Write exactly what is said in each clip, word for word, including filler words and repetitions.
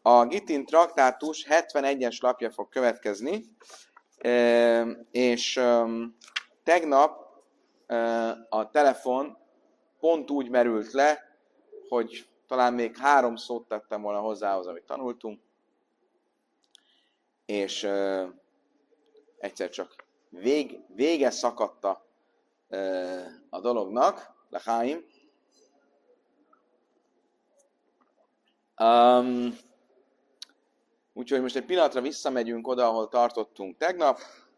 A Gittin traktátus hetvenegyes lapja fog következni, és tegnap a telefon pont úgy merült le, hogy talán még három szót tettem volna hozzához, amit tanultunk, és egyszer csak vég, vége szakadt a, a dolognak, Lechaim. Um, úgyhogy most egy pillanatra visszamegyünk oda, ahol tartottunk tegnap,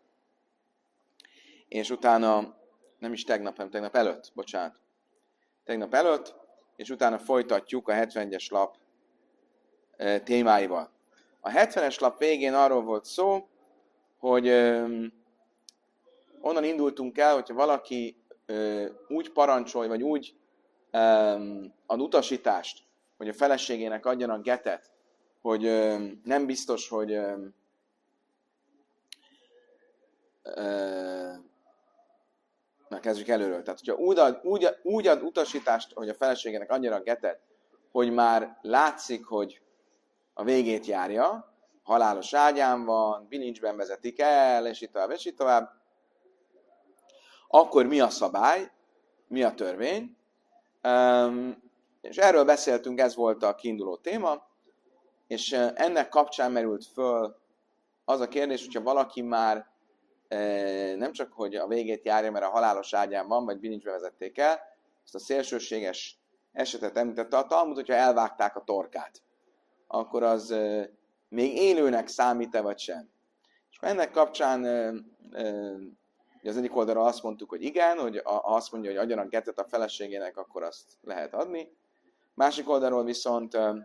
és utána, nem is tegnap, hanem tegnap előtt, bocsánat, tegnap előtt, és utána folytatjuk a hetvenegyes lap e, témáival. A hetvenes lap végén arról volt szó, hogy e, onnan indultunk el, hogyha valaki e, úgy parancsolj, vagy úgy e, ad utasítást, hogy a feleségének adjanak getet, hogy ö, nem biztos, hogy ö, ö, na, kezdjük előről. Tehát, hogyha úgy ad, úgy, úgy ad utasítást, hogy a feleségének adjanak getet, hogy már látszik, hogy a végét járja, halálos ágyán van, bilincsben vezetik el, és így tovább, és így tovább, akkor mi a szabály, mi a törvény? Um, És erről beszéltünk, ez volt a kiinduló téma, és ennek kapcsán merült föl az a kérdés, hogyha valaki már nem csak, hogy a végét járja, mert a halálos ágyán van, vagy bilincsbe vezették el, ezt a szélsőséges esetet említette a Talmud, hogyha elvágták a torkát, akkor az még élőnek számít-e, vagy sem. És ennek kapcsán az egyik oldalra azt mondtuk, hogy igen, hogy azt mondja, hogy adjanak getet a feleségének, akkor azt lehet adni. Másik oldalról viszont ö,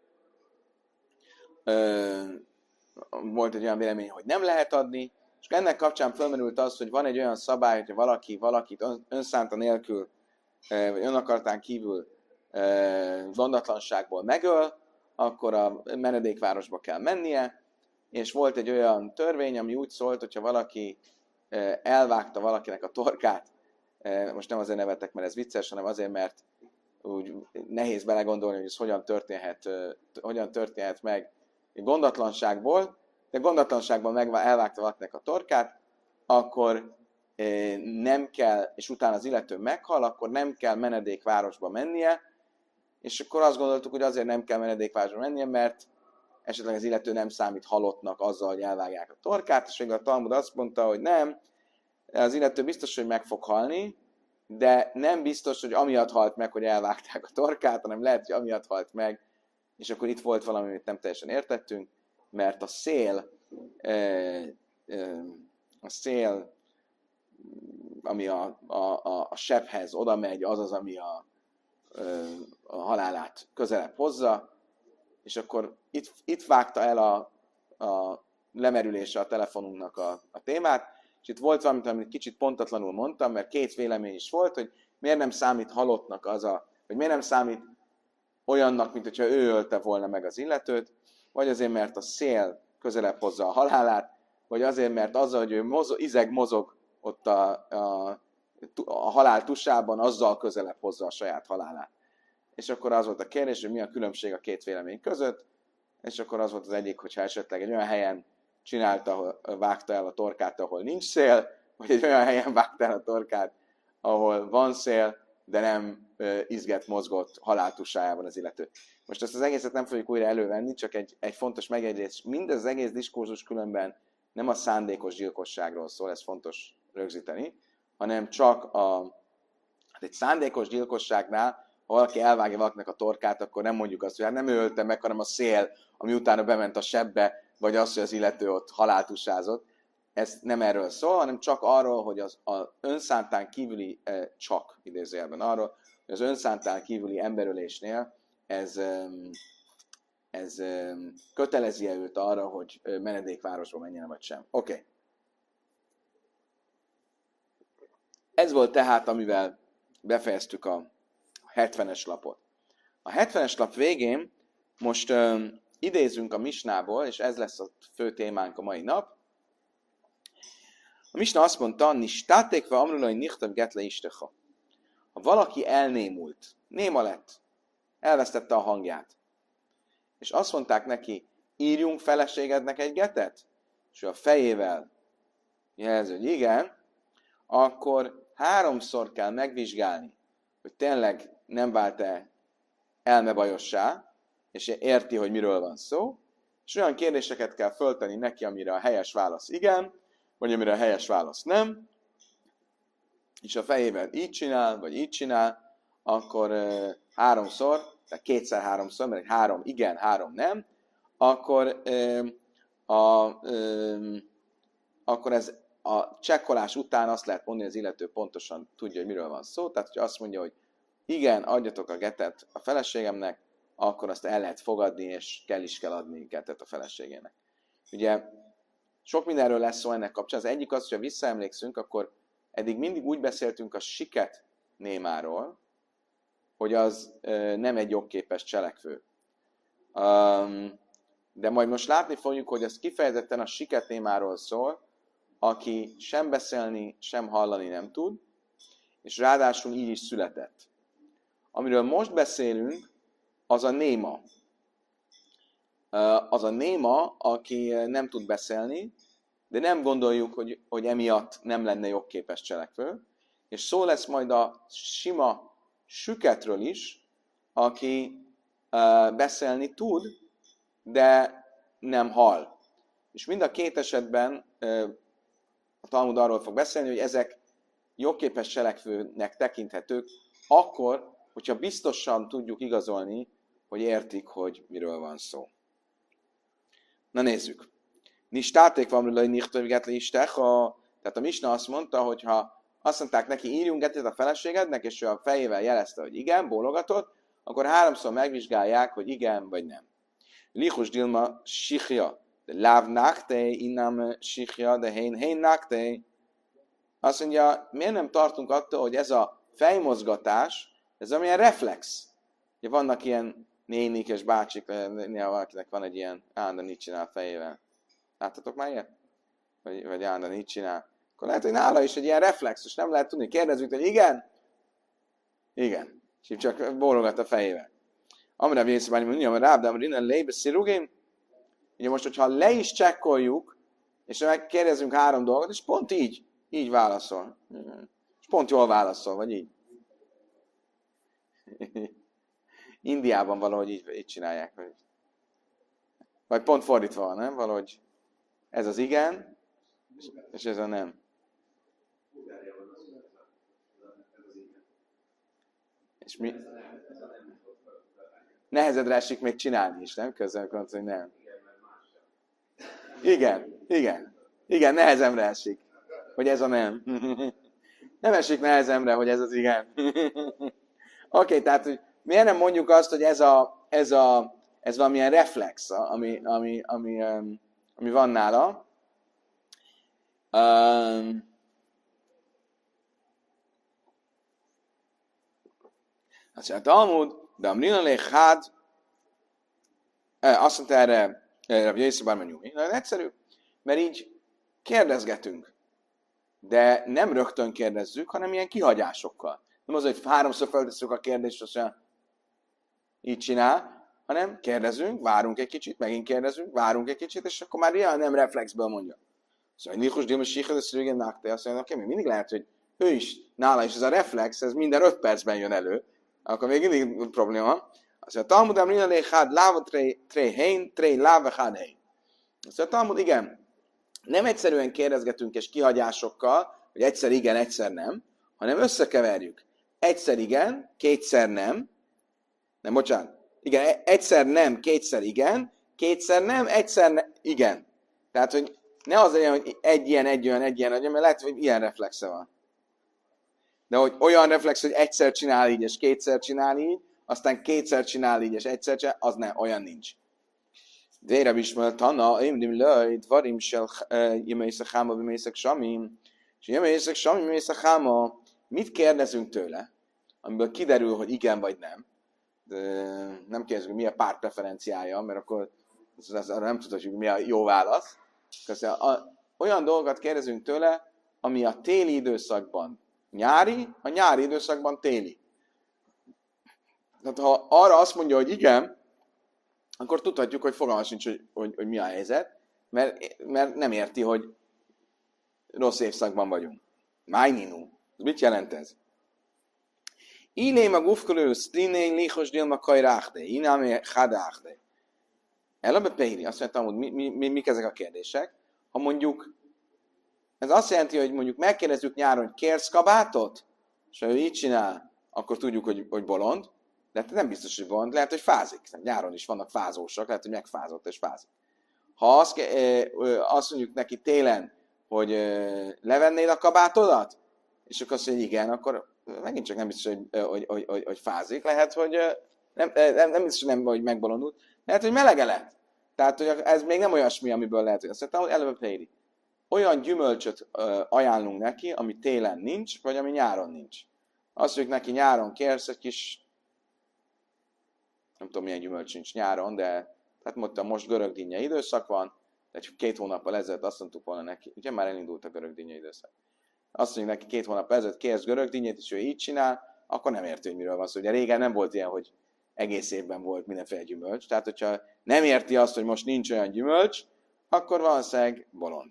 ö, volt egy olyan vélemény, hogy nem lehet adni, és ennek kapcsán felmerült az, hogy van egy olyan szabály, hogyha valaki valakit önszánta nélkül, ö, vagy önakartán kívül ö, gondatlanságból megöl, akkor a menedékvárosba kell mennie, és volt egy olyan törvény, ami úgy szólt, hogyha valaki ö, elvágta valakinek a torkát, ö, most nem azért nevetek, mert ez vicces, hanem azért, mert úgy nehéz belegondolni, hogy ez hogyan történhet, hogyan történhet meg gondatlanságból, de gondatlanságban meg elvágta valakinek a torkát, akkor nem kell, és utána az illető meghal, akkor nem kell menedékvárosba mennie, és akkor azt gondoltuk, hogy azért nem kell menedékvárosba mennie, mert esetleg az illető nem számít halottnak azzal, hogy elvágják a torkát, és végül a Talmud azt mondta, hogy nem, az illető biztos, hogy meg fog halni, de nem biztos, hogy amiatt halt meg, hogy elvágták a torkát, hanem lehet, hogy amiatt halt meg, és akkor itt volt valami, amit nem teljesen értettünk, mert a szél, a szél, ami a, a, a, a sebhez oda megy, az az, ami a, a halálát közelebb hozza, és akkor itt, itt vágta el a, a lemerülése a telefonunknak a, a témát, és itt volt valamit, amit kicsit pontatlanul mondtam, mert két vélemény is volt, hogy miért nem számít halottnak az a, vagy miért nem számít olyannak, mint hogyha ő ölte volna meg az illetőt, vagy azért, mert a szél közelebb hozza a halálát, vagy azért, mert azzal, hogy ő mozog, izeg mozog ott a, a, a halál tusában, azzal közelebb hozza a saját halálát. És akkor az volt a kérdés, hogy mi a különbség a két vélemény között, és akkor az volt az egyik, hogyha esetleg egy olyan helyen csinálta, vágta el a torkát, ahol nincs szél, vagy egy olyan helyen vágta el a torkát, ahol van szél, de nem izget, mozgott haláltusájában az illető. Most ezt az egészet nem fogjuk újra elővenni, csak egy, egy fontos megjegyzés. Mindez az egész diskurzus különben nem a szándékos gyilkosságról szól, ez fontos rögzíteni, hanem csak a, hát egy szándékos gyilkosságnál, ha valaki elvágja valakinek a torkát, akkor nem mondjuk azt, hogy hát nem ő ölte meg, hanem a szél, ami utána bement a sebbe, vagy az, hogy az illető ott haláltusázott. Ez nem erről szól, hanem csak arról, hogy az, az önszántán kívüli, csak idézőjelben arról, hogy az önszántán kívüli emberölésnél ez, ez kötelezi-e őt arra, hogy menedékvárosba menjen, vagy sem. Oké. Okay. Ez volt tehát, amivel befejeztük a hetvenes lapot. A hetvenes lap végén most um, idézünk a Misnából, és ez lesz a fő témánk a mai nap. A Misna azt mondta, nistátékve amrulai nichtav getle istecha. Ha valaki elnémult, néma lett, elvesztette a hangját, és azt mondták neki, írjunk feleségednek egy getet, és ő a fejével jelzi, hogy igen, akkor háromszor kell megvizsgálni, hogy tényleg nem vált-e elmebajossá, és érti, hogy miről van szó, és olyan kérdéseket kell föltenni neki, amire a helyes válasz igen, vagy amire a helyes válasz nem, és a fejével így csinál, vagy így csinál, akkor uh, háromszor, tehát kétszer-háromszor, mert egy három igen, három nem, akkor, uh, a, uh, akkor ez a csekkolás után azt lehet mondani, hogy az illető pontosan tudja, hogy miről van szó. Tehát, hogyha azt mondja, hogy igen, adjatok a getet a feleségemnek, akkor azt el lehet fogadni, és kell is kell adni getet a feleségének. Ugye sok mindenről lesz szó ennek kapcsán. Az egyik az, hogyha visszaemlékszünk, akkor eddig mindig úgy beszéltünk a siket némáról, hogy az ö, nem egy jogképes cselekvő. Um, de majd most látni fogjuk, hogy ez kifejezetten a siket némáról szól, aki sem beszélni, sem hallani nem tud, és ráadásul így is született. Amiről most beszélünk, az a néma. Az a néma, aki nem tud beszélni, de nem gondoljuk, hogy, hogy emiatt nem lenne jogképes cselekvő, és szó lesz majd a sima süketről is, aki beszélni tud, de nem hall. És mind a két esetben a Talmud arról fog beszélni, hogy ezek jogképes cselekvőnek tekinthetők, akkor, hogyha biztosan tudjuk igazolni, hogy értik, hogy miről van szó. Na nézzük. Nistáték van, hogy nichtoviget le istecha. Tehát a Misna azt mondta, hogy ha azt mondták neki, írjunk getet a feleségednek, és ő a fejével jelezte, hogy igen, bólogatott, akkor háromszor megvizsgálják, hogy igen vagy nem. Lichus dilma sichja. De láv nakte, innam sichja, de hén hén nakte. Azt mondja, miért nem tartunk attól, hogy ez a fejmozgatás, ez amilyen reflex. Ugye vannak ilyen nénik és bácsik, néha valakinek van egy ilyen, állandóan így csinál fejével. Láttatok már ilyet? Vagy, vagy állandóan így csinál. Akkor lehet, hogy nála is egy ilyen reflex, és nem lehet tudni. Kérdezzük, hogy igen? Igen. És így csak bólogat a fejével. Amire vészbányi mondja, hogy rábdám, hogy innen lébe szirugén. Ugye most, hogyha le is csekkoljuk, és megkérdezünk három dolgot, és pont így, így válaszol. És pont jól válaszol, vagy így. Indiában valahogy így, így csinálják. Vagy, vagy pont fordítva van, nem? Valahogy ez az igen, és ez a nem. És mi? Nehezedre esik még csinálni is, nem? Közben mondod, hogy nem. Igen, igen. Igen, nehezemre esik, hogy ez a nem. Nem esik nehezemre, hogy ez az igen. Oké, okay, tehát, hogy miért nem mondjuk azt, hogy ez a, ez a, ez valamilyen reflex, ami, ami, ami, ami van nála. Um, azt mondja, Talmud, de a mrinalé hád, azt mondta erre, Rabbi Yossi bar Menjumi, nagyon egyszerű, mert így kérdezgetünk, de nem rögtön kérdezzük, hanem ilyen kihagyásokkal. Nem az, hogy háromszor feltesszük a kérdést, azt mondja, így csinál, hanem kérdezünk, várunk egy kicsit, megint kérdezünk, várunk egy kicsit, és akkor már ilyen nem reflexből mondja. Szóval Nichus Dilma Sichel, ez régen nákte, azt mondja, oké, mindig lehet, hogy ő is, nála is ez a reflex, ez minden öt percben jön elő, akkor még mindig probléma. Azt mondja, Talmud amrina léhád láva tré hén, tré láva hád hén. Azt mondja, Talmud, igen, nem egyszerűen kérdezgetünk és kihagyásokkal, hogy egyszer igen, egyszer nem, hanem összekeverjük. Egyszer igen, kétszer nem, nem, bocsánat, igen, egyszer nem, kétszer igen, kétszer nem, egyszer ne, igen. Tehát, hogy ne az legyen, hogy egy ilyen, egy olyan, egy ilyen, mert lehet, hogy ilyen reflexe van. De hogy olyan reflex, hogy egyszer csinál így, és kétszer csinál így, aztán kétszer csinál így, és egyszer csinál, az nem, olyan nincs. Dére bismel tana, imdim löj, dvarim sel jemészek háma, bemészek samim, és jemészek samim, bemészek háma, mit kérdezünk tőle, amiből kiderül, hogy igen vagy nem. De nem kérdezzük, hogy mi a párt preferenciája, mert akkor az, az, nem tudhatjuk, hogy mi a jó válasz. Köszönöm. Olyan dolgokat kérdezünk tőle, ami a téli időszakban nyári, a nyári időszakban téli. Tehát ha arra azt mondja, hogy igen, akkor tudhatjuk, hogy fogalma sincs, hogy, hogy, hogy mi a helyzet, mert, mert nem érti, hogy rossz évszakban vagyunk. Májninu. Mit jelent ez? Ilém a gufkolő sztriné lichos dilma kajráhde, inámé hadáhde. Elebe Péri, azt mondtam, hogy mi, mi, mi, mik ezek a kérdések. Ha mondjuk, ez azt jelenti, hogy mondjuk megkérdezzük nyáron, hogy kérsz kabátot, és ha ő így csinál, akkor tudjuk, hogy, hogy bolond, de hát nem biztos, hogy bolond, lehet, hogy fázik. Nyáron is vannak fázósak, lehet, hogy megfázott és fázik. Ha azt, azt mondjuk neki télen, hogy levennéd a kabátodat, és akkor azt mondja, hogy igen, akkor megint csak nem biztos, hogy, hogy, hogy, hogy, hogy fázik. Lehet, hogy nem, nem, nem biztos, hogy nem, hogy megbolondult. Lehet, hogy melege lett. Tehát, hogy ez még nem olyasmi, amiből lehet, hogy azt mondtam, hogy eleve Péri. Olyan gyümölcsöt ajánlunk neki, ami télen nincs, vagy ami nyáron nincs. Azt mondjuk neki, nyáron kérsz egy kis, nem tudom, milyen gyümölcs nincs nyáron, de tehát mondtam, most görögdinnye időszak van, de két hónappal ezelőtt azt mondtuk volna neki, ugye már elindult a görögdinnye időszak. Azt mondjuk neki két hónap ezelőtt kérsz görögdinnyét, és ő így csinál, akkor nem érti, hogy miről van szó. Ugye régen nem volt ilyen, hogy egész évben volt mindenféle gyümölcs. Tehát, hogyha nem érti azt, hogy most nincs olyan gyümölcs, akkor valószínűleg bolond.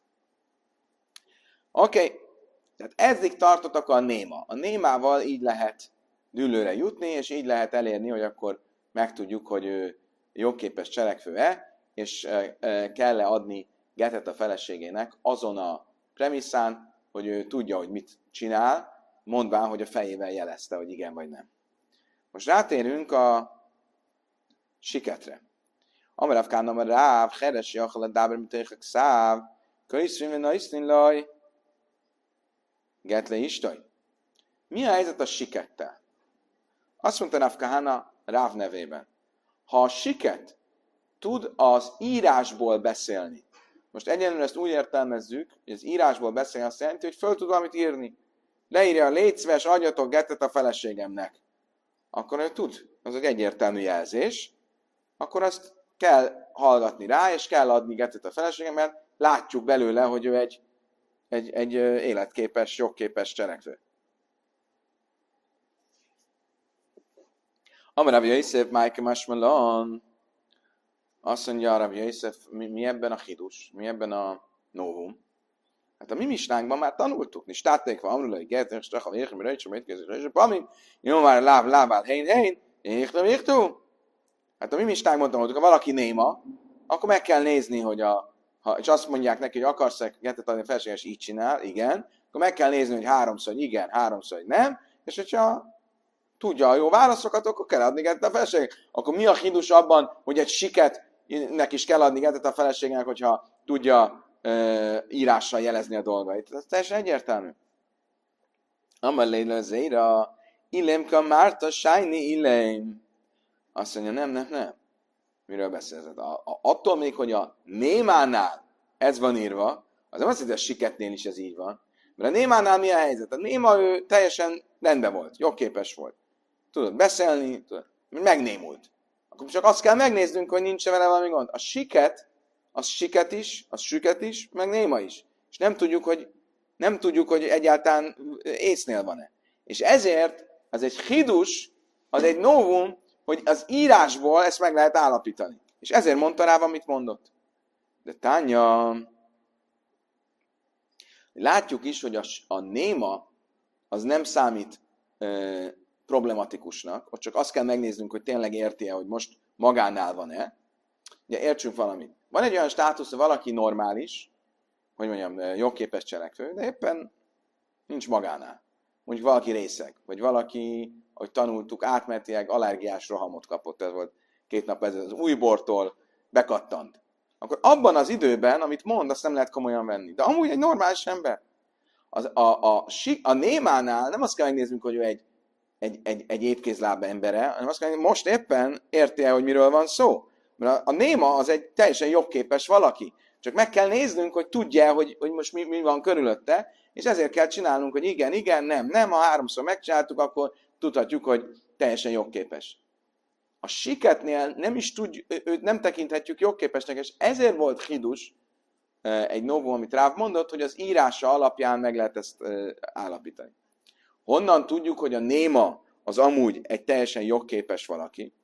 Oké, okay. Tehát eddig tartottak a néma. A némával így lehet dűlőre jutni, és így lehet elérni, hogy akkor megtudjuk, hogy ő jogképes cselekvő-e, és kell-e adni getet a feleségének azon a premisszán, hogy ő tudja, hogy mit csinál, mondván, hogy a fejével jelezte, hogy igen vagy nem. Most rátérünk a siketre. Amarav kánam a ráv, heres jachal a dáber mitéhek száv, könyszrűn na iszlin laj, getle istaj. Mi a helyzet a sikettel? Azt mondta Rav Kahana Ráv nevében. Ha a siket tud az írásból beszélni, most egyenlően ezt úgy értelmezzük, hogy az írásból beszélni azt jelenti, hogy föl tud valamit írni. Leírja, légy szíves, adjatok getet a feleségemnek. Akkor ő tud. Az egy egyértelmű jelzés. Akkor azt kell hallgatni rá, és kell adni getet a feleségemnek, mert látjuk belőle, hogy ő egy, egy, egy életképes, jogképes cselekvő. Amarav Yosef, Májke Masmalon, azt mondja Rav Yosef, mi, mi ebben a hidus, mi ebben a novum? Hát a mi misnánkban már tanultuk, ni státék van, amrulai gertén, strach, a érkem, rejtsem, rejtkezés, rejtsem, pamim, jó már láb, lábál, hén, hén, értem, értem. Hát a mi misnánkban tanultuk, ha valaki néma, akkor meg kell nézni, hogy a, ha, és azt mondják neki, hogy akarsz-e getet adni a feleséges, így csinál, igen, akkor meg kell nézni, hogy háromszor, hogy igen, háromszor, hogy nem, és hogyha tudja a jó válaszokat, akkor kell adni getet a feleségnek. Akkor mi a hidus abban, hogy egy siketnek is kell adni getet a feleségnek, hogyha tudja e, írással jelezni a dolgait. Ez teljesen egyértelmű. Amalléle zéra, illemka márta sájni illem. Azt mondja, nem, nem, nem. Miről beszélsz? A, a, attól még, hogy a némánál ez van írva, az nem azt jelenti, hogy a siketnél is ez így van. Mert a némánál mi a helyzet? A néma ő teljesen rendben volt, jogképes volt. Tudod beszélni, tudod, megnémult. Akkor csak azt kell megnéznünk, hogy nincs vele valami gond. A siket, az siket is, az süket is, meg néma is. És nem tudjuk, hogy, nem tudjuk, hogy egyáltalán észnél van-e. És ezért az egy hidus, az egy novum, hogy az írásból ezt meg lehet állapítani. És ezért mondta rá, amit mondott. De Tánya, látjuk is, hogy a, a néma az nem számít e, problematikusnak, ott csak azt kell megnéznünk, hogy tényleg érti-e, hogy most magánál van-e. Ugye értsünk valamit. Van egy olyan státusz, hogy valaki normális, hogy mondjam, jogképes cselekvő, de éppen nincs magánál. Mondjuk valaki részeg, vagy valaki, ahogy tanultuk, átmenetileg allergiás rohamot kapott, ez volt két nap ezelőtt, az újbortól bekattant. Akkor abban az időben, amit mond, azt nem lehet komolyan venni. De amúgy egy normális ember. Az, a, a, a, a némánál nem azt kell megnéznünk, hogy ő egy, egy, egy, egy étkézláb embere, hanem azt kell megnézni, most éppen érti-e, hogy miről van szó. Mert a, a néma az egy teljesen jogképes valaki. Csak meg kell néznünk, hogy tudja, hogy, hogy most mi, mi van körülötte, és ezért kell csinálnunk, hogy igen, igen, nem, nem. Ha háromszor megcsináltuk, akkor tudhatjuk, hogy teljesen jogképes. A siketnél nem is tudjuk, őt nem tekinthetjük jogképesnek, és ezért volt hidus, egy novum, amit Ráv mondott, hogy az írása alapján meg lehet ezt állapítani. Honnan tudjuk, hogy a néma az amúgy egy teljesen jogképes valaki?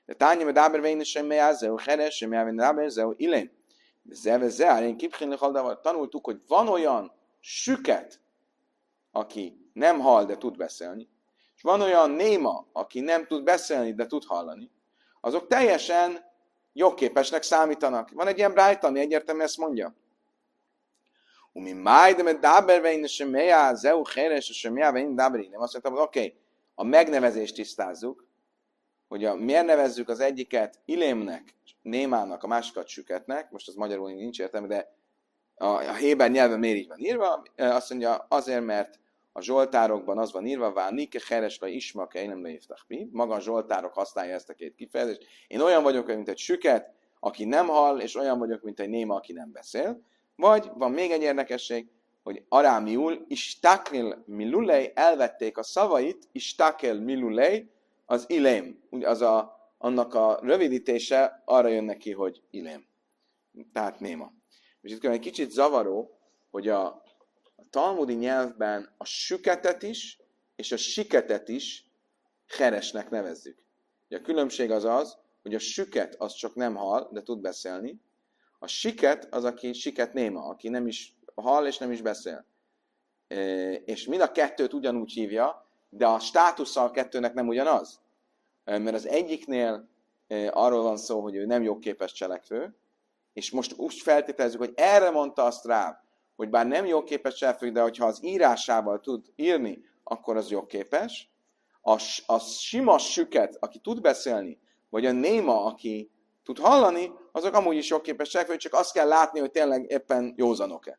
De tányi, mert dáber vén sem melyázzeó, heres, sem jelvén dáber, zeó, ilén. Zeve, ze, én kiphinli haldával tanultuk, hogy van olyan süket, aki nem hall, de tud beszélni, és van olyan néma, aki nem tud beszélni, de tud hallani, azok teljesen jogképesnek számítanak. Van egy ilyen brájta, ami egyértelműen ezt mondja. Umi májdem egy dábervein, sem melyá, zeu, heres, sem jelvén dáber, ilén. Azt mondtam, hogy oké, okay, a megnevezést tisztázzuk, hogy a, miért nevezzük az egyiket ilémnek, némának, a másikat süketnek, most az magyarul nincs értelme, de a, a héber nyelven miért így van írva? Azt mondja, azért, mert a zsoltárokban az van írva, vá nike heresla ismake, én nem leívtak mi. Maga a zsoltárok használja ezt a két kifejezést. Én olyan vagyok, mint egy süket, aki nem hall, és olyan vagyok, mint egy néma, aki nem beszél. Vagy van még egy érdekesség, hogy arámiul istakel milulei, elvették a szavait, istakel milulei, az ilém. Az a, annak a rövidítése arra jön neki, hogy ilém. Tehát néma. És itt egy kicsit zavaró, hogy a, a talmudi nyelvben a süketet is, és a siketet is heresnek nevezzük. Ugye a különbség az az, hogy a süket az csak nem hall, de tud beszélni. A siket az, aki siket néma, aki nem is hall és nem is beszél. E, és mind a kettőt ugyanúgy hívja, de a státusza a kettőnek nem ugyanaz. Mert az egyiknél arról van szó, hogy ő nem jogképes cselekvő, és most úgy feltételezzük, hogy erre mondta azt rá, hogy bár nem jogképes cselekvő, de hogyha az írásával tud írni, akkor az jogképes. A, a sima süket, aki tud beszélni, vagy a néma, aki tud hallani, azok amúgy is jogképes cselekvő, csak azt kell látni, hogy tényleg éppen józanok-e.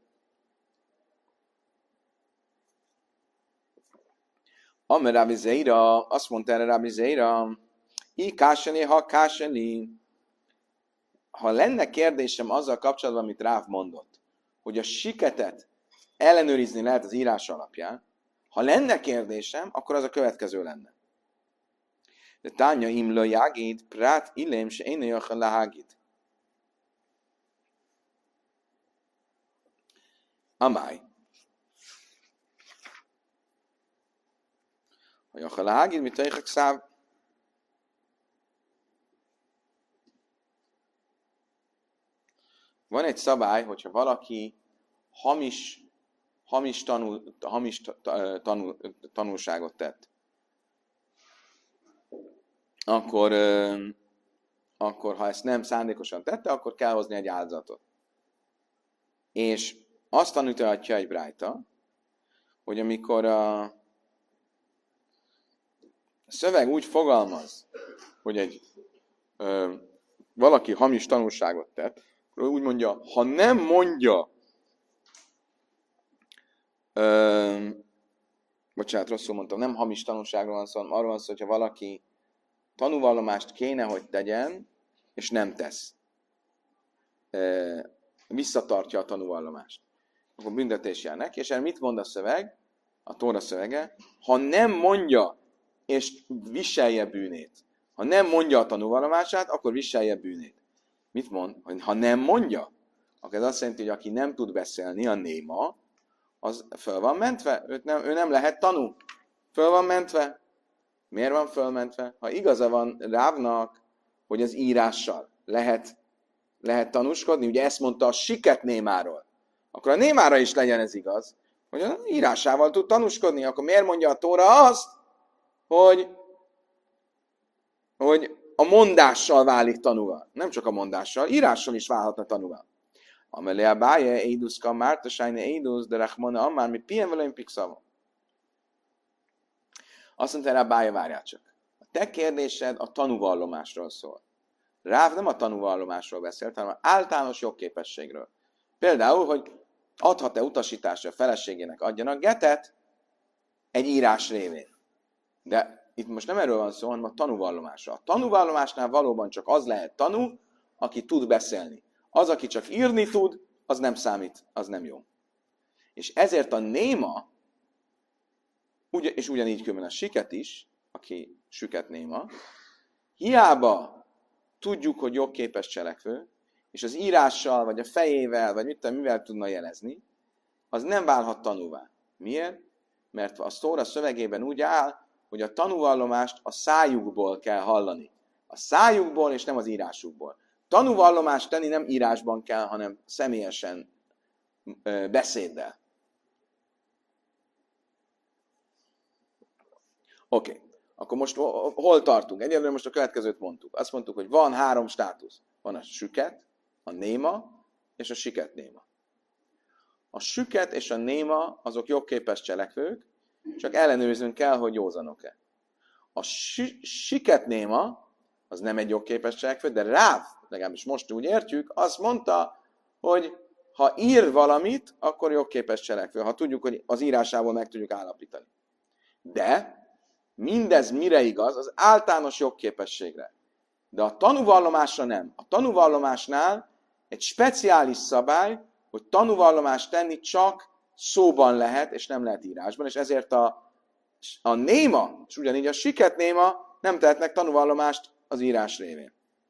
Amer Rabbi Zeira, azt mondta erre Rabbi Zeira, I káseni, ha káseni. Ha lenne kérdésem azzal kapcsolatban, amit Ráv mondott, hogy a siketet ellenőrizni lehet az írás alapján, ha lenne kérdésem, akkor az a következő lenne. De tánya imlő jágid, prát illém, se én jöjjön lehágid. Amály. Ha jöjjön lehágid, mit jöjjön száv? Van egy szabály, hogyha valaki hamis, hamis, tanul, hamis tanul, tanulságot tett, akkor, akkor ha ezt nem szándékosan tette, akkor kell hozni egy áldozatot. És azt tanítja egy brájta, hogy amikor a szöveg úgy fogalmaz, hogy egy ö, valaki hamis tanulságot tett, úgy mondja, ha nem mondja, ö, bocsánat, rosszul mondtam, nem hamis tanulságról van szó, hanem arról van szó, hogyha valaki tanúvallomást kéne, hogy tegyen, és nem tesz. Ö, visszatartja a tanúvallomást. Akkor büntetés jár neki, és erre mit mond a szöveg, a Tóra szövege? Ha nem mondja, és viselje bűnét. Ha nem mondja a tanúvallomását, akkor viselje bűnét. Mit mond? Hogy ha nem mondja, akkor ez azt jelenti, hogy aki nem tud beszélni, a néma, az föl van mentve, őt nem, ő nem lehet tanú. Föl van mentve. Miért van fölmentve? Ha igaza van Rávnak, hogy az írással lehet, lehet tanúskodni, ugye ezt mondta a siket némáról, akkor a némára is legyen ez igaz, hogy az írásával tud tanúskodni, akkor miért mondja a Tóra azt, hogy, hogy a mondással válik tanúval. Nem csak a mondással, írással is válhatna tanúval. Amelé a báje, éduszka, mártasájne, édusz, de rachmona, amár, mi pien velem pixava. Azt mondta rá, bája, várjál csak. A te kérdésed a tanúvallomásról szól. Ráv nem a tanúvallomásról beszélt, hanem általános jogképességről. Például, hogy adhat-e utasításra a feleségének adjanak getet egy írás révén. De itt most nem erről van szó, hanem a tanúvallomásra. A tanúvallomásnál valóban csak az lehet tanú, aki tud beszélni. Az, aki csak írni tud, az nem számít, az nem jó. És ezért a néma, és ugyanígy különben a siket is, aki süket néma, hiába tudjuk, hogy jogképes cselekvő, és az írással, vagy a fejével, vagy mit tudom, mivel tudna jelezni, az nem válhat tanúvá. Miért? Mert a Tóra szövegében úgy áll, hogy a tanúvallomást a szájukból kell hallani. a szájukból, és nem az írásukból. Tanúvallomást tenni nem írásban kell, hanem személyesen ö, beszéddel. Oké. Okay. Akkor most hol tartunk? Egyelőre most a következőt mondtuk. Azt mondtuk, hogy van három státusz. Van a süket, a néma és a siket néma. A süket és a néma azok jogképes cselekvők, csak ellenőriznünk kell, hogy józanok-e. A si- siket néma az nem egy jogképes cselekvő, de Ráv, legalábbis most úgy értjük, azt mondta, hogy ha ír valamit, akkor jogképes cselekvő. Ha tudjuk, hogy az írásából meg tudjuk állapítani. De mindez mire igaz? Az általános jogképességre. De a tanúvallomásra nem. A tanúvallomásnál egy speciális szabály, hogy tanúvallomást tenni csak szóban lehet, és nem lehet írásban, és ezért a, a néma, és ugyanígy a siket néma nem tehetnek tanúvallomást az írás révén.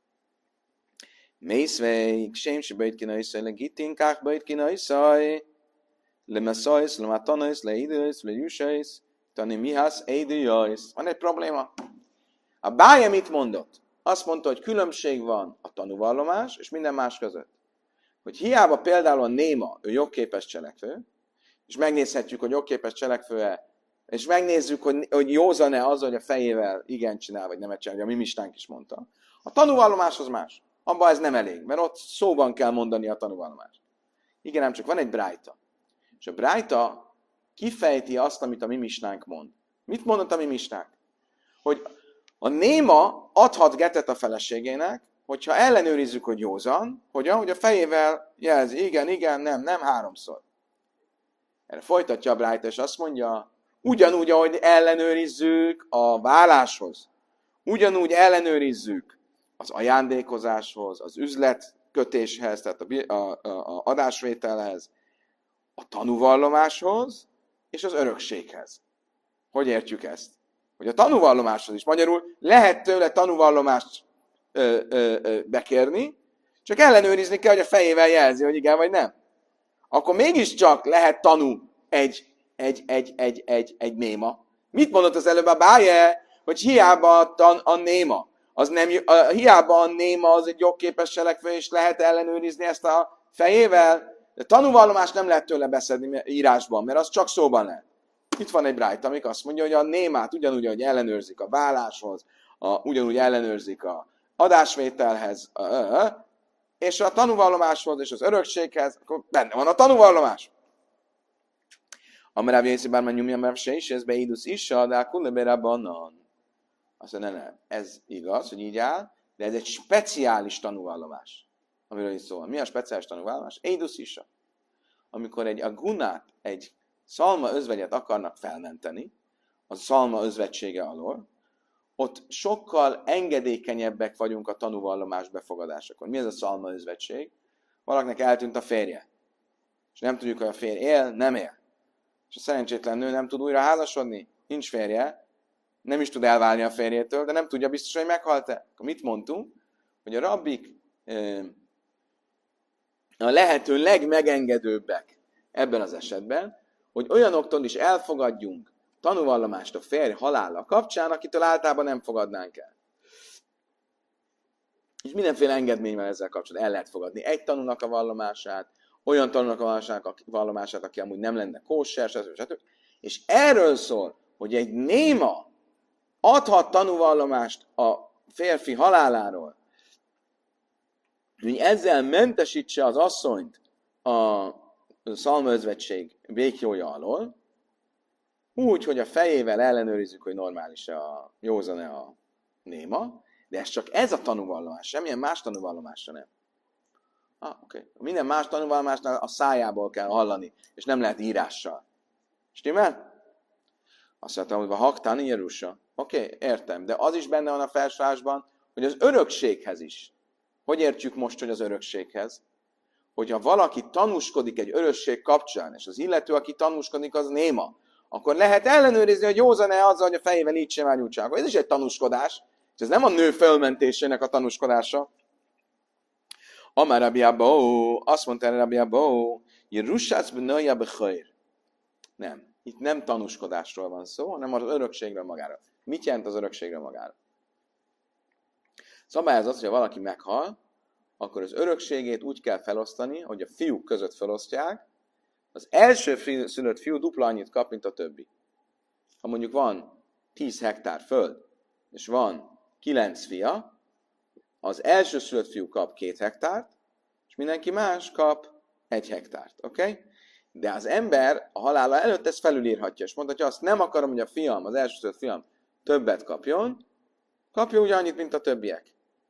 Mészveik, sémsi bejt kina iszaj, legitinkák bejt kina iszaj, lemeszajsz, lematanajsz, leidősz, lejusajsz, tani mihász, eidőjöjsz. Van egy probléma. A Báje mit mondott? Azt mondta, hogy különbség van a tanúvallomás és minden más között. Hogy hiába például a néma, ő jogképes cselekvő, és megnézhetjük, hogy jogképes cselekvő-e, és megnézzük, hogy, hogy józan-e az, hogy a fejével igen csinál, vagy nemet csinál, hogy a mi mistánk is mondta. A tanúvallomás az más. Abban ez nem elég, mert ott szóban kell mondani a tanúvallomást. Igen, ám csak van egy brájta. És a brájta kifejti azt, amit a mi mistánk mond. Mit mondott a mi mistánk? Hogy a néma adhat getet a feleségének, hogyha ellenőrizzük, hogy józan, hogyan, hogy a fejével jelzi, igen, igen, nem, nem háromszor. Erre folytatja a brájta, és azt mondja, ugyanúgy, ahogy ellenőrizzük a válláshoz, ugyanúgy ellenőrizzük az ajándékozáshoz, az üzletkötéshez, tehát a, a, a, a adásvételhez, a tanúvallomáshoz és az örökséghez. Hogy értjük ezt? Hogy a tanúvallomáshoz is. Magyarul lehet tőle tanúvallomást ö, ö, ö, bekérni, csak ellenőrizni kell, hogy a fejével jelzi, hogy igen vagy nem. Akkor mégiscsak lehet tanú egy, egy, egy, egy, egy, egy néma. Mit mondott az előbb a Báje? Hogy hiába a, tan, a néma, az nem, a, hiába a néma az egy jogképes cselekvő, és lehet ellenőrizni ezt a fejével, de tanúvallomást nem lehet tőle beszedni írásban, mert az csak szóban lehet. Itt van egy brájta, amik azt mondja, hogy a némát ugyanúgy, hogy ellenőrzik a válláshoz, a, ugyanúgy ellenőrzik a adásvételhez, a, a, a, és a tanúvallomáshoz és az örökséghez, akkor benne van a tanúvallomás. Amerább jészi bármely nyomja, mert se is, ez beidus is, de a kullebérában. Azt mondja, ne, ne, ez igaz, hogy így áll, de ez egy speciális tanúvallomás, amiről is szól. Mi a speciális tanúvallomás? Eidus is. Amikor egy agunát, egy szalma özvegyet akarnak felmenteni, a szalma özvegysége alól, ott sokkal engedékenyebbek vagyunk a tanúvallomás befogadásakor. Mi ez a szalma özvegység? Valakinek eltűnt a férje. És nem tudjuk, hogy a férj él, nem él. És a szerencsétlen nő nem tud újra házasodni, nincs férje, nem is tud elválni a férjétől, de nem tudja biztos, hogy meghalt-e. Akkor mit mondtunk? Hogy a rabbik a lehető legmegengedőbbek ebben az esetben, hogy olyanoktól is elfogadjunk tanúvallomást a férj halála kapcsán, akitől általában nem fogadnánk el. És mindenféle engedményvel ezzel kapcsolatban el lehet fogadni egy tanúnak a vallomását, olyan tanúnak a vallomását, aki amúgy nem lenne kóser, stb. stb. És erről szól, hogy egy néma adhat tanúvallomást a férfi haláláról, hogy ezzel mentesítse az asszonyt a szalmaözvegység békjója alól, úgy, hogy a fejével ellenőrizzük, hogy normális a józan-e a néma, de ez csak ez a tanúvallomás, semmilyen más tanúvallomásra nem. Ah, oké. Okay. Minden más tanúvallomásnál a szájából kell hallani, és nem lehet írással. Stimmel? Azt mondtam, hogy a haktani Jerusa. Oké, okay, értem, de az is benne van a felsőásban, hogy az örökséghez is. Hogy értjük most, hogy az örökséghez? Hogyha valaki tanúskodik egy örökség kapcsán, és az illető, aki tanúskodik, az néma, akkor lehet ellenőrizni, hogy józan-e azzal, hogy a fejével így sem ányúcsák. Ez is egy tanúskodás, és ez nem a nő fölmentésének a tanúskodása. Amár Rabbi Abba, azt mondta erre Rabbi Abba, Jerushász b'nöja b'chayr. Nem, itt nem tanúskodásról van szó, hanem az örökségről magára. Mit jelent az örökségről magára? Szabály az az, hogy ha valaki meghal, akkor az örökségét úgy kell felosztani, hogy a fiúk között felosztják, az első fi, szülött fiú dupla annyit kap, mint a többi. Ha mondjuk van tíz hektár föld, és van kilenc fia, az első szülött fiú kap két hektárt, és mindenki más kap egy hektárt. Oké? Okay? De az ember a halála előtt ezt felülírhatja, és mondhatja, azt nem akarom, hogy a fiam, az első szülött fiam többet kapjon, kapja ugyanannyit, mint a többiek.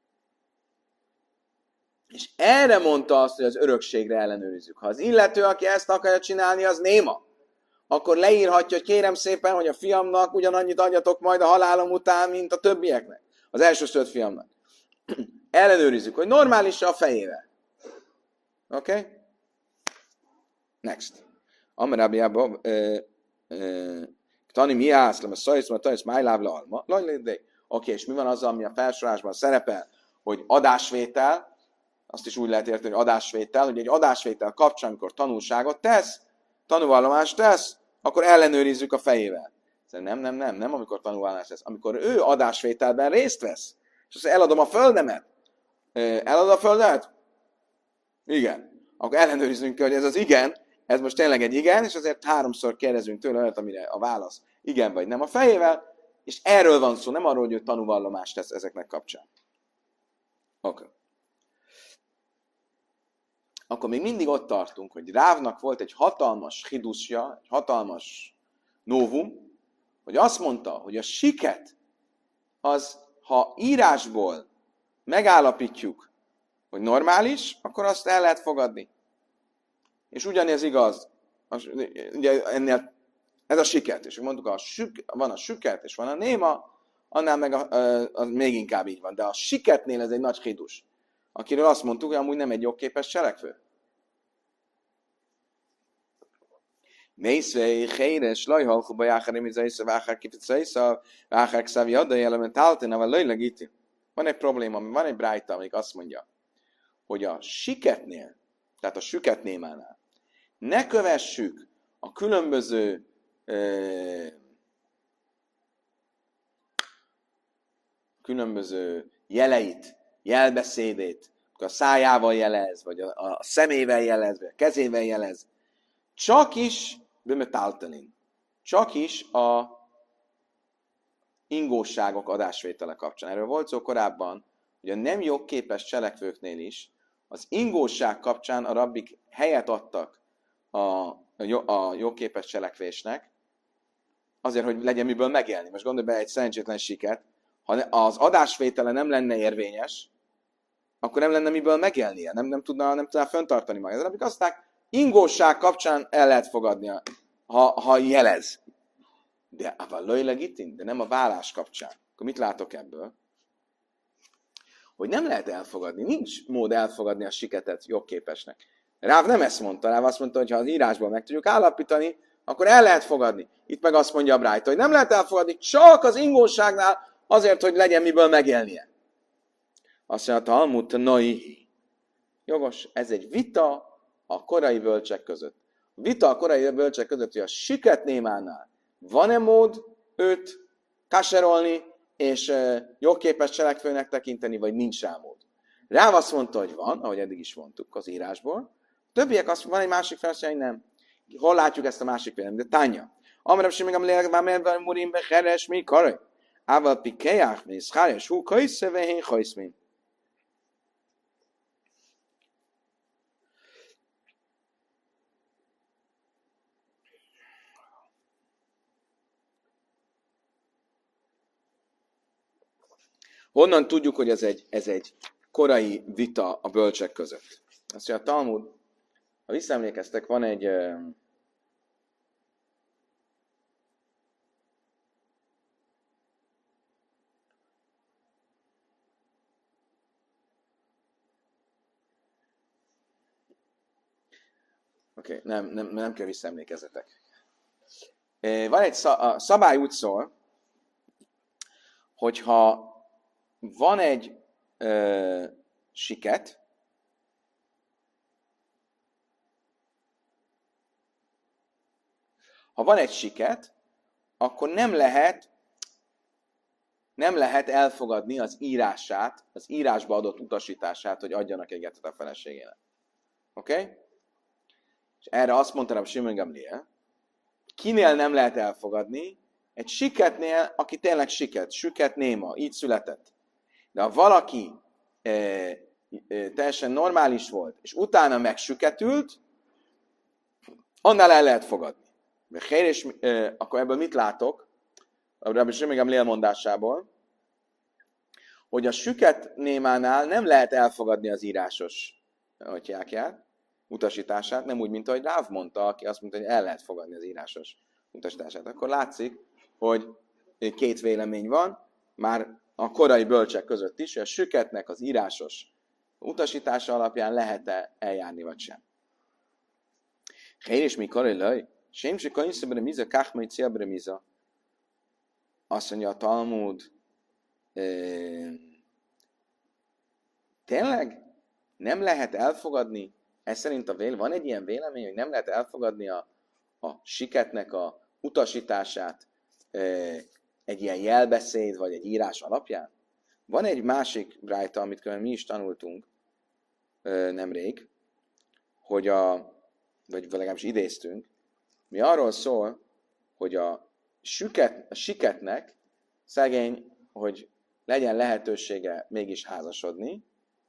És erre mondta azt, hogy az örökségre ellenőrizzük. Ha az illető, aki ezt akarja csinálni, az néma, akkor leírhatja, hogy kérem szépen, hogy a fiamnak ugyanannyit adjatok majd a halálom után, mint a többieknek. Az elsőszülött fiamnak. Ellenőrizzük, hogy normális a fejével. Oké? Okay? Next. Amarabiába Tani mi állsz, le, mert szajsz, mert tajsz, májláv le alma. Oké, és mi van azzal, ami a felsorásban szerepel, hogy adásvétel, azt is úgy lehet érteni, hogy adásvétel, hogy egy adásvétel kapcsán, amikor tanulságot tesz, tanúvallomást tesz, akkor ellenőrizzük a fejével. Nem, nem, nem, nem amikor tanúvallomást tesz. Amikor ő adásvételben részt vesz, és azt eladom a földemet, elad a földet? Igen. Akkor ellenőrizzünk, hogy ez az igen, ez most tényleg egy igen, és azért háromszor kérdezünk tőle olyat, amire a válasz igen vagy nem a fejével, és erről van szó, nem arról, hogy ő tanúvallomást tesz ezeknek kapcsán. Oké. Okay. Akkor még mindig ott tartunk, hogy Rávnak volt egy hatalmas hidusja, egy hatalmas novum, hogy azt mondta, hogy a siket, az, ha írásból megállapítjuk, hogy normális, akkor azt el lehet fogadni. És ugyanez igaz, ugye ennél, ez a siket, és mondtuk, a sük, van a süket, és van a néma, annál meg a, az még inkább így van. De a siketnél ez egy nagy hidus, akiről azt mondtuk, hogy amúgy nem egy jogképes cselekvő. Mészvei, héres, lajhalchu, bajáharim, izaisze, váhár kificaisze, váhár kszavi adai elementálten, aval lőlegíti. Van egy probléma, van egy brájta, amik azt mondja, hogy a siketnél, tehát a süketnémánál, ne kövessük a különböző ö, különböző jeleit, jelbeszédét, a szájával jelez, vagy a, a szemével jelez, vagy a kezével jelez, csak is bömetáltalin, csak is a ingóságok adásvétele kapcsán. Erről volt szó korábban, hogy a nem jogképes cselekvőknél is az ingóság kapcsán a rabbik helyet adtak a, a jogképes cselekvésnek, azért, hogy legyen miből megélni. Most gondolj be egy szerencsétlen siket, ha az adásvétele nem lenne érvényes, akkor nem lenne miből megélnie, nem, nem tudná, nem tudná fenntartani magát. Az rabbik azt mondták, ingóság kapcsán el lehet fogadnia, ha, ha jelez. De a legitim, de nem a vállás kapcsán. Akkor mit látok ebből? Hogy nem lehet elfogadni, nincs mód elfogadni a siketet jogképesnek. Ráv nem ezt mondta, Ráv azt mondta, hogy ha az írásból meg tudjuk állapítani, akkor el lehet fogadni. Itt meg azt mondja a Brájta, hogy nem lehet elfogadni csak az ingóságnál azért, hogy legyen miből megélnie. Azt mondja, Talmud tanai. Jogos, ez egy vita a korai bölcsek között. A vita a korai bölcsek között, hogy a siketnémánál van-e mód őt kaserolni, és uh, jogképes cselekvőnek tekinteni, vagy nincs rá mód. Ráv azt mondta, hogy van, ahogy eddig is mondtuk az írásból. Többiek azt van egy másik felszín, hogy nem. Hol látjuk ezt a másik véleményt? De Tánya. Amrab sem még a lélekben menve murim becheres mi karaj. Ával pikejach mi szkályos hú kajsze vehén kajszmin. Honnan tudjuk, hogy ez egy, ez egy korai vita a bölcsek között? Azt mondja, a Talmud, ha visszaemlékeztek, van egy uh, oké, okay, nem, nem, nem kell visszaemlékezetek. Van egy szab, a szabály úgy szól, hogyha van egy ö, siket, ha van egy siket, akkor nem lehet nem lehet elfogadni az írását, az írásba adott utasítását, hogy adjanak egy gettet a feleségének. Oké? Okay? És erre azt mondta a Simon Gamliel, kinél nem lehet elfogadni? Egy siketnél, aki tényleg siket, süket néma, így született. De ha valaki e, e, teljesen normális volt, és utána megsüketült, annál el lehet fogadni. És e, akkor ebből mit látok? A Rabbi Shimon Gamliel mondásából, hogy a süket némánál nem lehet elfogadni az írásos atyákját, utasítását, nem úgy, mint ahogy Ráv mondta, aki azt mondta, hogy el lehet fogadni az írásos utasítását. Akkor látszik, hogy két vélemény van, már a korai bölcsek között is, hogy a süketnek az írásos utasítása alapján lehet-e eljárni, vagy sem. Hér és mikor élőj? Sém se kanyszöbre miza, káhmai célbre miza. Azt mondja a Talmud, tényleg nem lehet elfogadni, ez szerint a vélemény, van egy ilyen vélemény, hogy nem lehet elfogadni a, a siketnek a utasítását e, egy ilyen jelbeszéd, vagy egy írás alapján? Van egy másik brájta, amit külön mi is tanultunk e, nemrég, hogy a, vagy legalábbis idéztünk, mi arról szól, hogy a, süket, a siketnek szegény, hogy legyen lehetősége mégis házasodni.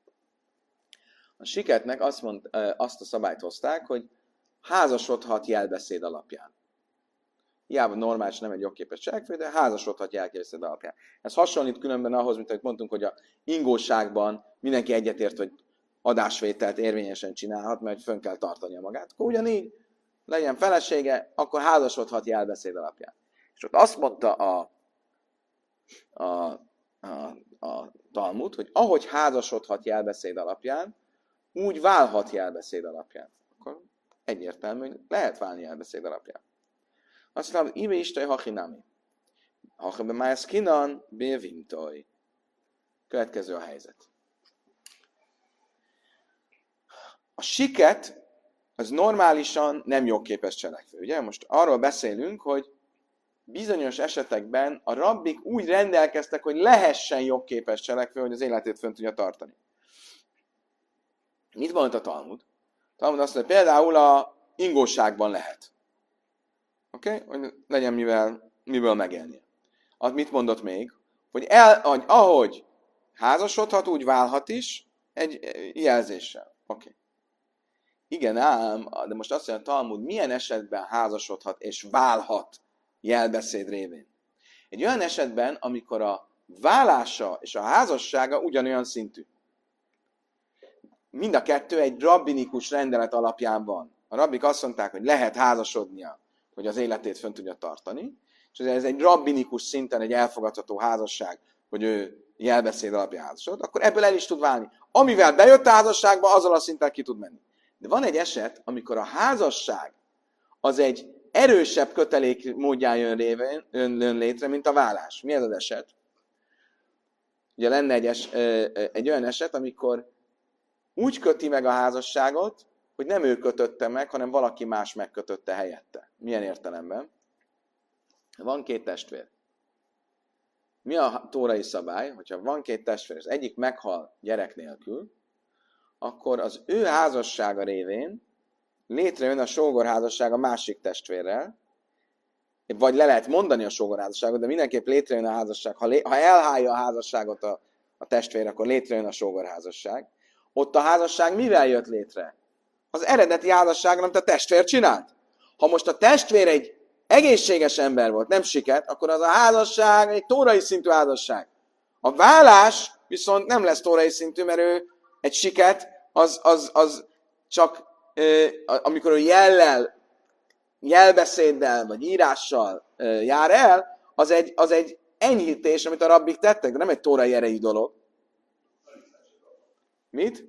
A siketnek azt, mond, azt a szabályt hozták, hogy házasodhat jelbeszéd alapján. Hiába normális, nem egy jogképes cselekvő, de házasodhat jelbeszéd alapján. Ez hasonlít különben ahhoz, mint ahogy mondtunk, hogy a ingóságban mindenki egyetért, hogy adásvételt érvényesen csinálhat, mert fönn kell tartania magát. Akkor ugyanígy legyen felesége, akkor házasodhat jelbeszéd alapján. És ott azt mondta a, a, a, a Talmud, hogy ahogy házasodhat jelbeszéd alapján, úgy válhat jelbeszéd alapján. Akkor egyértelmű, hogy lehet válni jelbeszéd alapján. Azt mondom, ime istaj hachinami. Hachibe májesz kinan, bévimtoj. Következő a helyzet. A siket az normálisan nem jogképes cselekvő. Ugye? Most arról beszélünk, hogy bizonyos esetekben a rabbik úgy rendelkeztek, hogy lehessen jogképes cselekvő, hogy az életét fönn tudja tartani. Mit mondta a Talmud? A Talmud azt mondja, például a ingóságban lehet. Oké? Okay? Hogy legyen mivel, miből megélnie. Az mit mondott még? Hogy, el, hogy ahogy házasodhat, úgy válhat is egy jelzéssel. Oké. Okay. Igen ám, de most azt mondja a Talmud, milyen esetben házasodhat és válhat jelbeszéd révén? Egy olyan esetben, amikor a válása és a házassága ugyanolyan szintű. Mind a kettő egy rabbinikus rendelet alapján van. A rabbik azt mondták, hogy lehet házasodnia, hogy az életét fönn tudja tartani, és ez egy rabbinikus szinten egy elfogadható házasság, hogy ő jelbeszéd alapján házasod, akkor ebből el is tud válni. Amivel bejött a házasságba, azzal a szinten ki tud menni. De van egy eset, amikor a házasság az egy erősebb kötelék módján jön, révén, jön létre, mint a vállás. Mi ez az eset? Ugye lenne egy, es, egy olyan eset, amikor úgy köti meg a házasságot, hogy nem ő kötötte meg, hanem valaki más megkötötte helyette. Milyen értelemben? Van két testvér. Mi a tórai szabály? Hogyha van két testvér, és egyik meghal gyerek nélkül, akkor az ő házassága révén létrejön a sógorházasság a másik testvérrel, vagy le lehet mondani a sógorházasságot, de mindenképp létrejön a házasság. Ha, lé, ha elhálja a házasságot a, a testvér, akkor létrejön a sógorházasság. Ott a házasság mivel jött létre? Az eredeti házasság, amit a testvér csinált. Ha most a testvér egy egészséges ember volt, nem siket, akkor az a házasság egy tórai szintű házasság. A vállás viszont nem lesz tórai szintű, mert ő egy siket, az, az, az csak euh, amikor ő jellel, jelbeszéddel vagy írással euh, jár el, az egy, az egy enyhítés, amit a rabbik tettek, de nem egy tórai erejű dolog. Mit?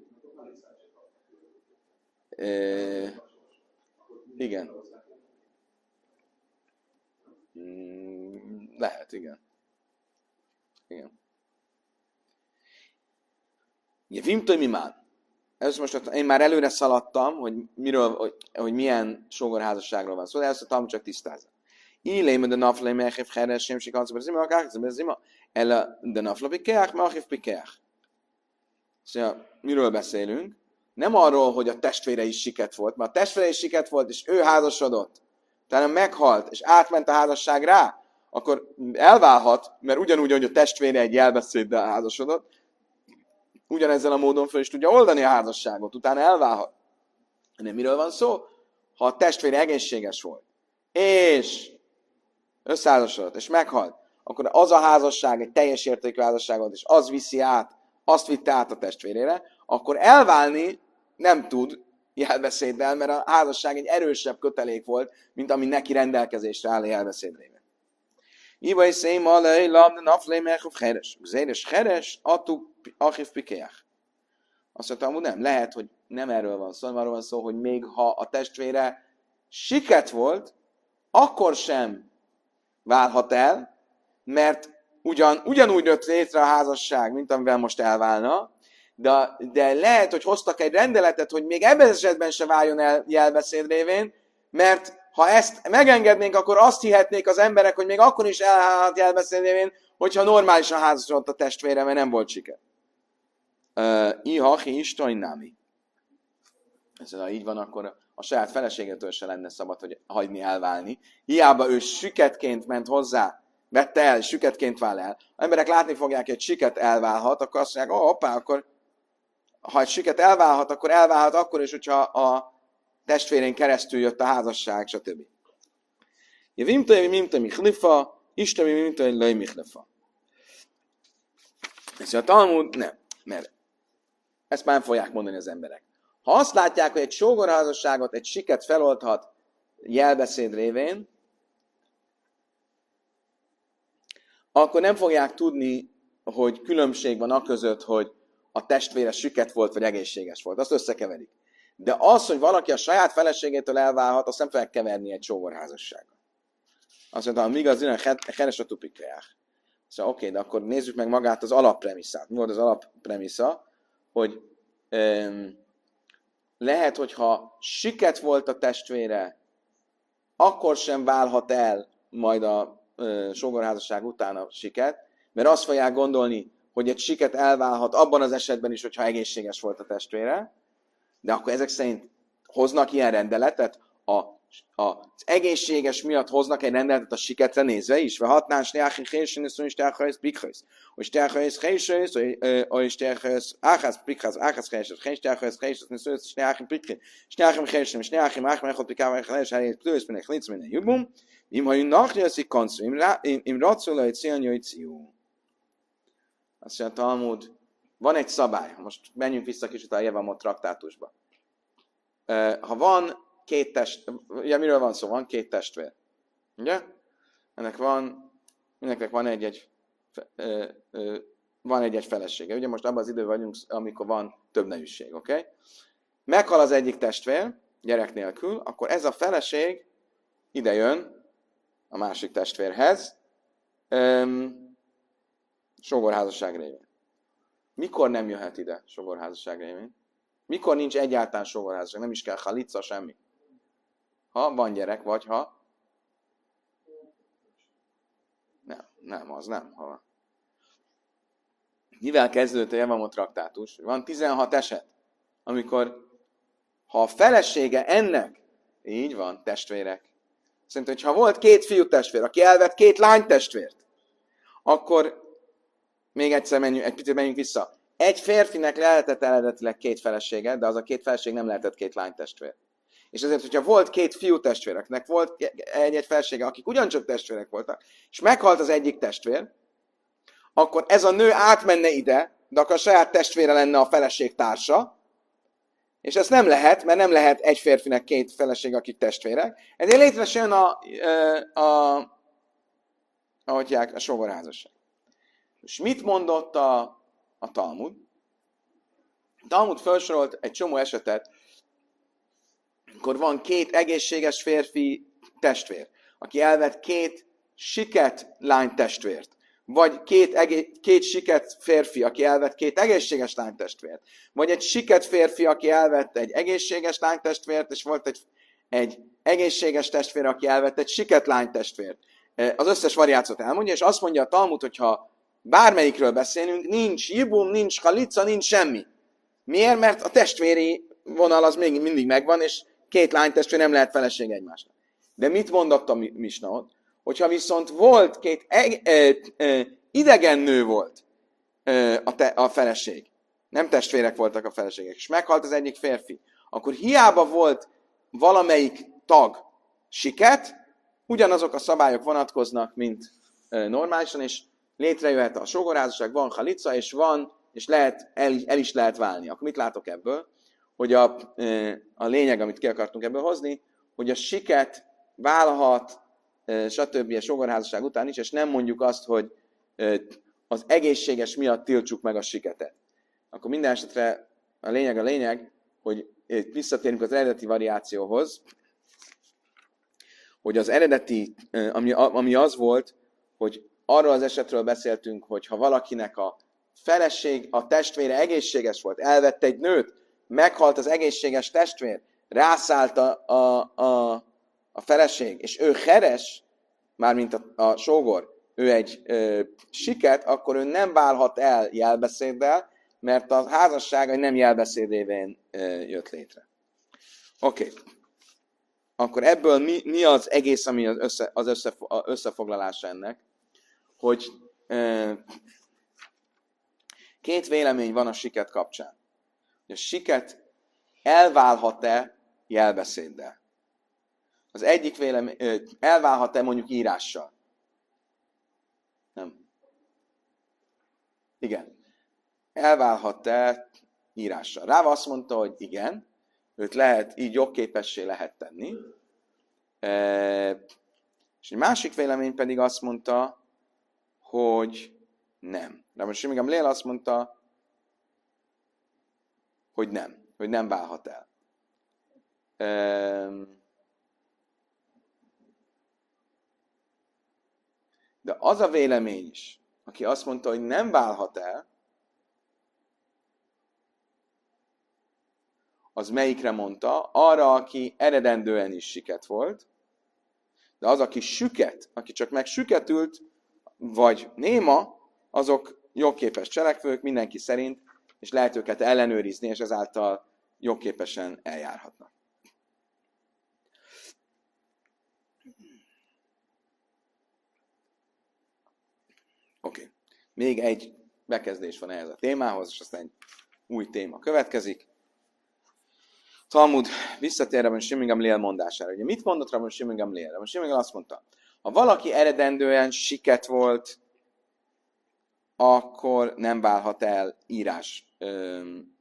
Euh, igen. Lehet, igen. Igen. Ugye, vimtoj mi már? Először most én már előre szaladtam, hogy, miről, hogy, hogy milyen sógorházasságról van szó, szóval először Talmud csak tisztázza. Illém, de naflém, elhív, herres, sem, sikansz, zima, akár, zima. Ella de nafla pikeach, machif pikeach. Szóval miről beszélünk? Nem arról, hogy a testvére is siket volt, mert a testvére is siket volt, és ő házasodott, utána meghalt, és átment a házasság rá, akkor elválhat, mert ugyanúgy, hogy a testvére egy jelbeszéddel házasodott, ugyanezzel a módon fel is tudja oldani a házasságot, utána elválhat. De miről van szó? Ha a testvére egészséges volt, és összeházasodott, és meghalt, akkor az a házasság egy teljes értékű házasság volt, és az viszi át, azt vitte át a testvérére, akkor elválni nem tud jelbeszéddel, mert a házasság egy erősebb kötelék volt, mint ami neki rendelkezésre áll a jelbeszéd révén. Ibai szém alej labd naflé mechov heres. Zéres heres atu achif pikeach. Azt mondtam, hogy nem, lehet, hogy nem erről van szó, hanem arról van szó, hogy még ha a testvére siket volt, akkor sem válhat el, mert ugyan, ugyanúgy jött létre a házasság, mint amivel most elválna, de, de lehet, hogy hoztak egy rendeletet, hogy még ebben az esetben se váljon el jelbeszéd révén, mert ha ezt megengednénk, akkor azt hihetnék az emberek, hogy még akkor is elválhat jelbeszéd révén, hogyha normálisan házasodott a testvére, mert nem volt siker. Ihachi istojnámi. Ez ha így van, akkor a saját feleségétől se lenne szabad, hogy hagyni elválni. Hiába ő süketként ment hozzá, vette el, süketként vál el. Az emberek látni fogják, hogy egy süket elválhat, akkor azt mondják, ó, oh, hoppá, akkor ha egy süket elválhat, akkor elválhat akkor is, hogyha a testvérén keresztül jött a házasság, stb. Vimtai, mimtai, michlifa, istemi, mimtai, lej, michlifa. Ez a Talmud nem, mert ezt már nem fogják mondani az emberek. Ha azt látják, hogy egy sógorházasságot, egy siket feloldhat jelbeszéd révén, akkor nem fogják tudni, hogy különbség van aközött, hogy a testvére süket volt, vagy egészséges volt. Azt összekeverik. De az, hogy valaki a saját feleségétől elválhat, azt nem fogják keverni egy sógorházassággal. Azt mondta, míg az innen heres a tupikreák. Szóval oké, de akkor nézzük meg magát az alappremisszát. Mi volt az alappremisza? Hogy um, lehet, hogyha siket volt a testvére, akkor sem válhat el majd a uh, sógorházasság után a siket, mert azt fogják gondolni, hogy egy siket elválhat abban az esetben is, hogyha egészséges volt a testvére, de akkor ezek szerint hoznak ilyen rendeletet, a, a, az egészséges miatt hoznak egy rendeletet a siketre nézve is, vagy hatnán sneáchin héjsőnös, vagy stáhajsz pikhasz, vagy stáhajsz héjsőnös, vagy stáhajsz áhász pikhasz, áhász héjsőnös, vagy stáhajsz héjsőnös, sneáchin pikhasz, sneáchin héjsőnös, sneáchin áhász mechot pikával, héjsőnös, héjsőnös, plősz, minek litz, minek jubum, im hajun nachnyaszik koncu, im racolaj cianyai ciú. Azt mondja, Talmud, van egy szabály, most menjünk vissza kicsit a Jevamot traktátusba. Ha van két test, ugye miről van szó? Van két testvér. Ugye? Ennek van, mindenkinek van egy-egy van egy-egy felesége. Ugye most abban az időben vagyunk, amikor van több nevűség, oké? Okay? Meghal az egyik testvér, gyerek nélkül, akkor ez a feleség ide jön a másik testvérhez, sógorházasság révén. Mikor nem jöhet ide sógorházasság révén? Mikor nincs egyáltalán sógorházasság? Nem is kell halica, semmi. Ha van gyerek, vagy ha... Nem, nem, az nem. Ha... Mivel kezdődött a Jevamot traktátus? Van tizenhat eset, amikor ha a felesége ennek, így van, testvérek. Szerintem, hogy ha volt két fiú testvér, aki elvett két lány testvért, akkor még egyszer menjünk, egy picit menjünk vissza. Egy férfinek lehetett eredetileg két felesége, de az a két feleség nem lehetett két lánytestvér. És ezért, hogyha volt két fiú testvéreknek, volt egy-egy felesége, akik ugyancsak testvérek voltak, és meghalt az egyik testvér, akkor ez a nő átmenne ide, de akkor a saját testvére lenne a feleség társa, és ezt nem lehet, mert nem lehet egy férfinek két feleség, akik testvérek. Ezért létresen a, a, a, ahogyják, a sógorházasság. És mit mondott a, a Talmud? A Talmud felsorolt egy csomó esetet, akkor van két egészséges férfi testvér, aki elvett két siket lány testvért, vagy két, egé- két siket férfi, aki elvett két egészséges lánytestvért, vagy egy siket férfi, aki elvett egy egészséges lánytestvért, és volt egy, egy egészséges testvér, aki elvett egy siket lánytestvért. Az összes variációt elmondja, és azt mondja a Talmud, hogyha bármelyikről beszélünk, nincs jibum, nincs halica, nincs semmi. Miért? Mert a testvéri vonal az még mindig megvan, és két lánytestvér nem lehet feleség egymásnak. De mit mondott a Misna ott? Hogyha viszont volt két e, e, e, idegen nő volt e, a, te, a feleség, nem testvérek voltak a feleségek, és meghalt az egyik férfi, akkor hiába volt valamelyik tag siket, ugyanazok a szabályok vonatkoznak, mint e, normálisan, és létrejöhet a sógorházasság, van halica, és van, és lehet, el, el is lehet válni. Akkor mit látok ebből? Hogy a, e, a lényeg, amit ki akartunk ebből hozni, hogy a siket válhat, stb. A sógorházasság után is, és nem mondjuk azt, hogy az egészséges miatt tiltsuk meg a siketet. Akkor minden esetre a lényeg a lényeg, hogy visszatérünk az eredeti variációhoz, hogy az eredeti, ami, ami az volt, hogy arról az esetről beszéltünk, hogy ha valakinek a feleség, a testvére egészséges volt, elvette egy nőt, meghalt az egészséges testvér, rászállt a, a, a, a feleség, és ő heres, mármint a, a sógor, ő egy ö, siket, akkor ő nem válhat el jelbeszéddel, mert a házassága nem jelbeszéd révén ö, jött létre. Oké. Okay. Akkor ebből mi, mi az egész, ami az, össze, az össze, összefoglalása ennek, hogy ö, két vélemény van a siket kapcsán. A siket elválhat-e jelbeszéddel? Az egyik vélemény, elválhat-e mondjuk írással? Nem. Igen. Elválhat-e írással? Ráva azt mondta, hogy igen, őt lehet, így jogképessé lehet tenni. E, és egy másik vélemény pedig azt mondta, hogy nem. De most még Lél azt mondta, hogy nem, hogy nem válhat el. E, De az a vélemény is, aki azt mondta, hogy nem válhat el, az melyikre mondta? Arra, aki eredendően is siket volt, de az, aki süket, aki csak meg süketült, vagy néma, azok jogképes cselekvők mindenki szerint, és lehet őket ellenőrizni, és ezáltal jogképesen eljárhatnak. Oké. Okay. Még egy bekezdés van ehhez a témához, és aztán egy új téma következik. Talmud visszatér Rabban Shimon Gamliel mondására. Ugye mit mondott Rabban Shimon Gamliel? Rabban Shimon Gamliel azt mondta, ha valaki eredendően siket volt, akkor nem válhat el írás. Öm,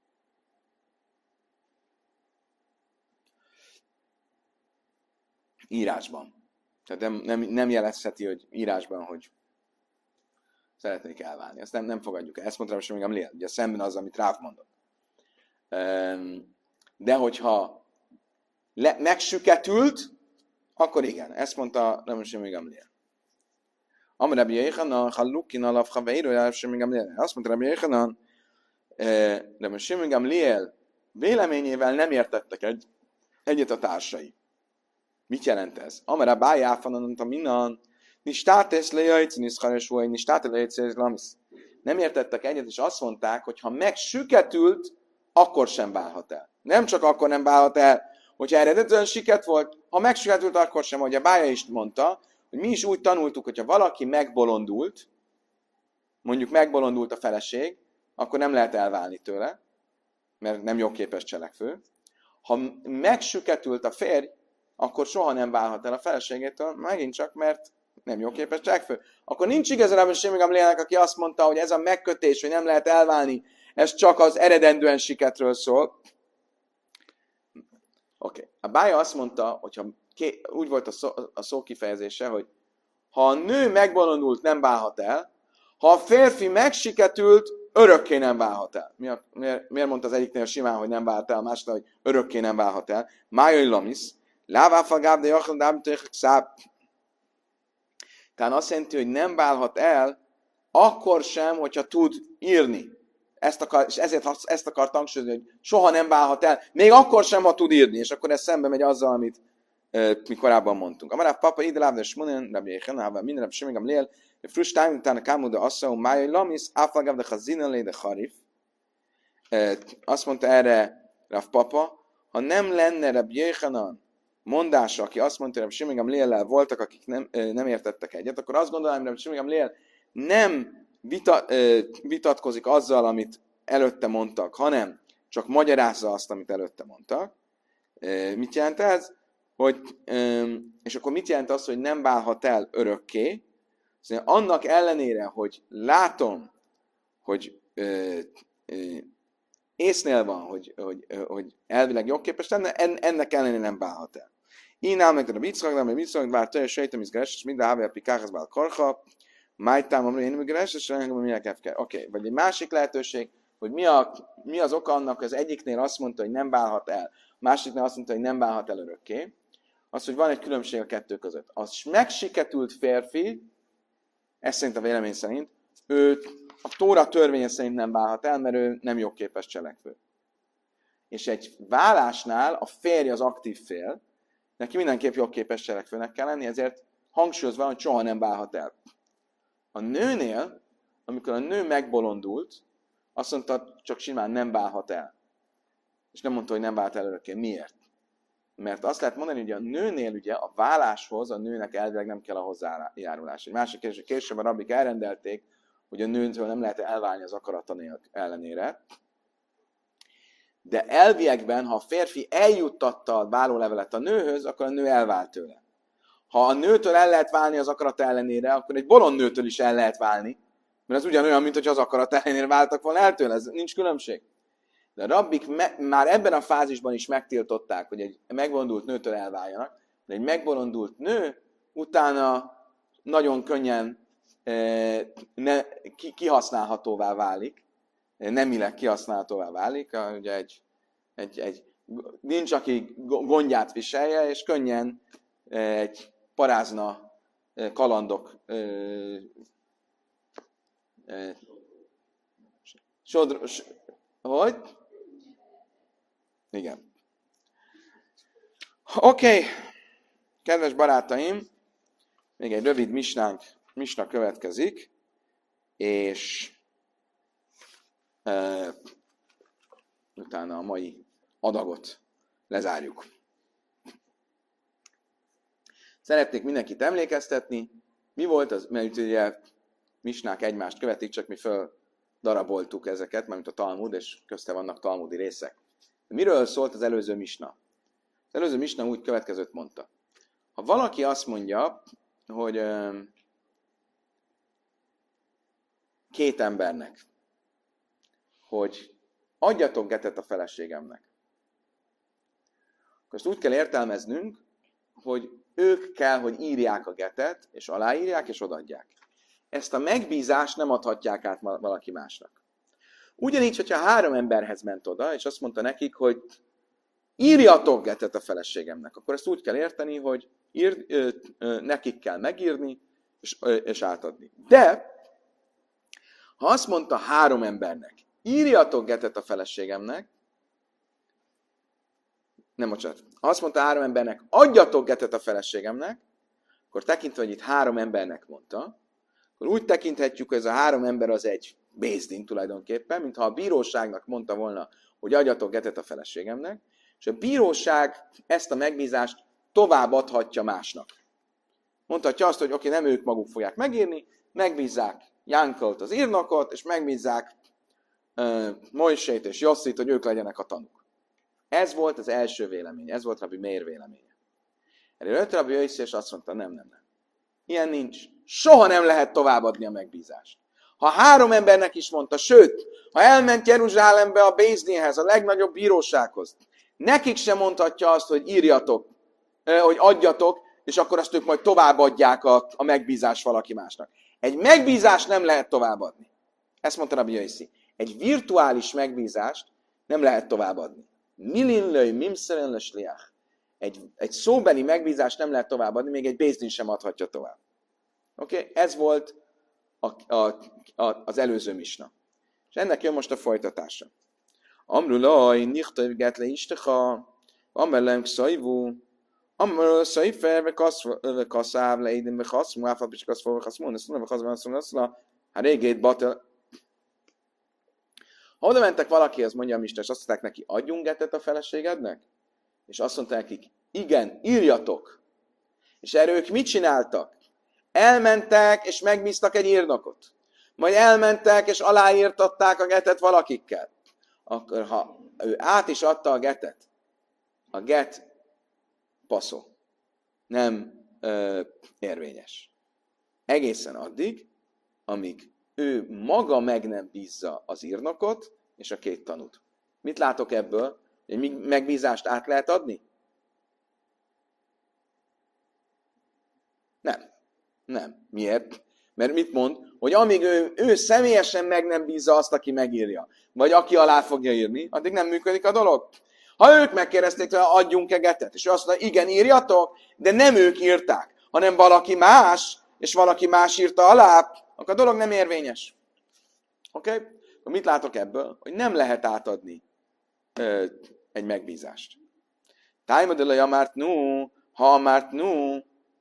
írásban. Tehát nem, nem, nem jelezheti, hogy írásban, hogy szeretnék elválni. Ezt nem, nem fogadjuk el. Ezt mondta Rabban Shimon Gamliel. Ugye szemben az, amit Ráv mondott. Öm, de hogyha le, megsüketült, akkor igen. Ezt mondta Rabban Shimon Gamliel. Amar Rabbi Yochanan, Hallukin alav chaveiro, Rabbi Shimon Gamliel. Azt mondta Rabbi Yochanan, Rabbi Shimon Gamliel véleményével nem értettek egy, egyet a társai. Mit jelent ez? Amar Rabbi Jáfanan, minan, nistátes lejajc, niszchares vagy, nistátes lejajc, lamis. Nem értettek egyet, és azt mondták, hogy ha megsüketült, akkor sem válhat el. Nem csak akkor nem válhat el, hogyha eredetően siket volt, ha megsüketült, akkor sem, ahogy a Bája is mondta, hogy mi is úgy tanultuk, hogyha valaki megbolondult, mondjuk megbolondult a feleség, akkor nem lehet elválni tőle, mert nem jogképes cselekvő. Ha megsüketült a férj, akkor soha nem válhat el a feleségétől, megint csak, mert nem jogképes cselekvő. Akkor nincs igazából semmi Gamlielnek, aki azt mondta, hogy ez a megkötés, hogy nem lehet elválni, ez csak az eredendően siketről szól. Oké. Okay. A Bája azt mondta, hogyha ké, úgy volt a szó, a szó kifejezése, hogy ha a nő megbolondult, nem válhat el, ha a férfi megsiketült, örökké nem válhat el. Miért, miért, miért mondta az egyiknél simán, hogy nem válhat el, a másiknél, hogy örökké nem válhat el? Májai lamis, láváfagáb, de jachlan, dábítójak, száb. Tehát azt jelenti, hogy nem válhat el, akkor sem, hogyha tud írni. Ezt akar, és ezért ezt akart hangsúlyozni, hogy soha nem válhat el, még akkor sem, ha tud írni, és akkor ez szembe megy azzal, amit uh, mi korábban mondtunk. Amaráv papa ide láv, de smunen, Rabbi Yochanan, minden Rabbi Shimon Gamliel, Frus time utána kámuda asszau, májai lamis, áflagav de chazina de harif. Azt mondta erre Rav Papa, ha nem lenne Reb Jéhanan mondása, aki azt mondta, hogy Reb Shimon Gamliellel voltak, akik nem, nem értettek egyet, akkor azt gondolom, hogy Reb Shimon Gamliel nem vita, vitatkozik azzal, amit előtte mondtak, hanem csak magyarázza azt, amit előtte mondtak. Mit jelent ez? Hogy, és akkor mit jelent az, hogy nem válhat el örökké? Szóval annak ellenére, hogy látom, hogy ö, ö, észnél van, hogy, hogy, hogy elvileg jogképes lenne, ennek ellenére nem válhat el. Én ám meg a bicrak, de a bicrak bár tőle sejtem izgeres, és minden hávé a pikához bár karha, májtám amra én izgeres, és engem milyen kefke. Oké, vagy egy másik lehetőség, hogy mi, a, mi az oka annak, az egyiknél azt mondta, hogy nem válhat el, a másiknél azt mondta, hogy nem válhat el örökké. Az, hogy van egy különbség a kettő között. Az megsiketült férfi, ez szerint a vélemény szerint, ő a Tóra törvénye szerint nem válhat el, mert ő nem jogképes cselekvő. És egy válásnál a férj az aktív fél, neki mindenképp jogképes cselekvőnek kell lenni, ezért hangsúlyozva, hogy soha nem válhat el. A nőnél, amikor a nő megbolondult, azt mondta, csak simán nem válhat el. És nem mondta, hogy nem vált el örökké. Miért? Mert azt lehet mondani, hogy a nőnél ugye a váláshoz a nőnek elvileg nem kell a hozzájárulás. Egy másik kérdés, később a rabbik elrendelték, hogy a nőtől nem lehet elválni az akarata ellenére. De elviekben, ha a férfi eljuttatta a vállólevelet a nőhöz, akkor a nő elvált tőle. Ha a nőtől el lehet válni az akarata ellenére, akkor egy bolond nőtől is el lehet válni, mert ez ugyanolyan, mint hogy az akarat ellenére váltak volna el tőle, ez nincs különbség. De a rabbik me- már ebben a fázisban is megtiltották, hogy egy megbolondult nőtől elváljanak, de egy megbolondult nő utána nagyon könnyen eh, ne, ki, kihasználhatóvá válik, nemileg kihasználhatóvá válik, ugye egy, egy, egy, nincs, aki gondját viselje, és könnyen egy parázna kalandok eh, eh, sodr, hogy? Igen. Oké, okay. Kedves barátaim, még egy rövid misnánk, misna következik, és e, utána a mai adagot lezárjuk. Szeretnék mindenkit emlékeztetni, mi volt az, mert ugye misnák egymást követik, csak mi föl daraboltuk ezeket, mármint a Talmud, és közte vannak talmudi részek. Miről szólt az előző misna? Az előző misna úgy következőt mondta. Ha valaki azt mondja, hogy két embernek, hogy adjatok getet a feleségemnek, akkor ezt úgy kell értelmeznünk, hogy ők kell, hogy írják a getet, és aláírják, és odaadják. Ezt a megbízást nem adhatják át valaki másnak. Ugyanígy, hogyha három emberhez ment oda, és azt mondta nekik, hogy írjatok getet a feleségemnek, akkor ezt úgy kell érteni, hogy ír, ö, ö, nekik kell megírni, és, ö, és átadni. De, ha azt mondta három embernek, írjatok getet a feleségemnek, nem, bocsánat, ha azt mondta három embernek, adjatok getet a feleségemnek, akkor tekintve, hogy itt három embernek mondta, akkor úgy tekinthetjük, hogy ez a három ember az egy bézdin tulajdonképpen, mintha a bíróságnak mondta volna, hogy adjatok getet a feleségemnek, és a bíróság ezt a megbízást tovább adhatja másnak. Mondhatja azt, hogy oké, okay, nem ők maguk fogják megírni, megbízzák Jánkolt az írnokot, és megbízzák uh, Mojsét és Josszit, hogy ők legyenek a tanúk. Ez volt az első vélemény, ez volt Rabbi Meir véleménye. Erről jött Rabbi Yossi, és azt mondta, nem, nem, nem. Ilyen nincs. Soha nem lehet továbbadni a megbízást. Ha három embernek is mondta, sőt, ha elment Jeruzsálembe a Bézdinhez, a legnagyobb bírósághoz, nekik sem mondhatja azt, hogy írjatok, hogy adjatok, és akkor azt ők majd továbbadják a, a megbízást valaki másnak. Egy megbízást nem lehet továbbadni. Ezt mondta Rabbi Yossi. Egy virtuális megbízást nem lehet továbbadni. Milin löj mimszeren le sliach. Egy, egy szóbeli megbízást nem lehet továbbadni, még egy Bézdin sem adhatja tovább. Oké? Okay? Ez volt a, a, a, az előző misna. És ennek jön most a folytatása. Amrulaj, nichtav get le istecha, amelem kszajvú, Amar szaifer, ve kasszáv, leidin, ve kaszmú, áfap is kaszfó, ve kaszmú, ne szólna, ve kaszmú, ne szólna, hát régét batel. Ha oda mentek valakihez, mondja a Misten, és azt mondták neki, adjunk getet a feleségednek? És azt mondták nekik, igen, írjatok. És erről ők mit csináltak? Elmentek, és megbíztak egy írnokot. Majd elmentek, és aláírtatták a getet valakikkel. Akkor, ha ő át is adta a getet, a get passzó. Nem ö, érvényes. Egészen addig, amíg ő maga meg nem bízza az írnokot és a két tanút. Mit látok ebből? Egy megbízást át lehet adni? Nem. Nem. Miért? Mert mit mond? Hogy amíg ő, ő személyesen meg nem bízza azt, aki megírja, vagy aki alá fogja írni, addig nem működik a dolog. Ha ők megkérdezték, hogy adjunk-e getet, és ő azt mondja, igen, írjatok, de nem ők írták, hanem valaki más, és valaki más írta alá, akkor a dolog nem érvényes. Oké? Okay? Mit látok ebből? Hogy nem lehet átadni ö, egy megbízást. Tájmadele amárt nu, ha amárt nu,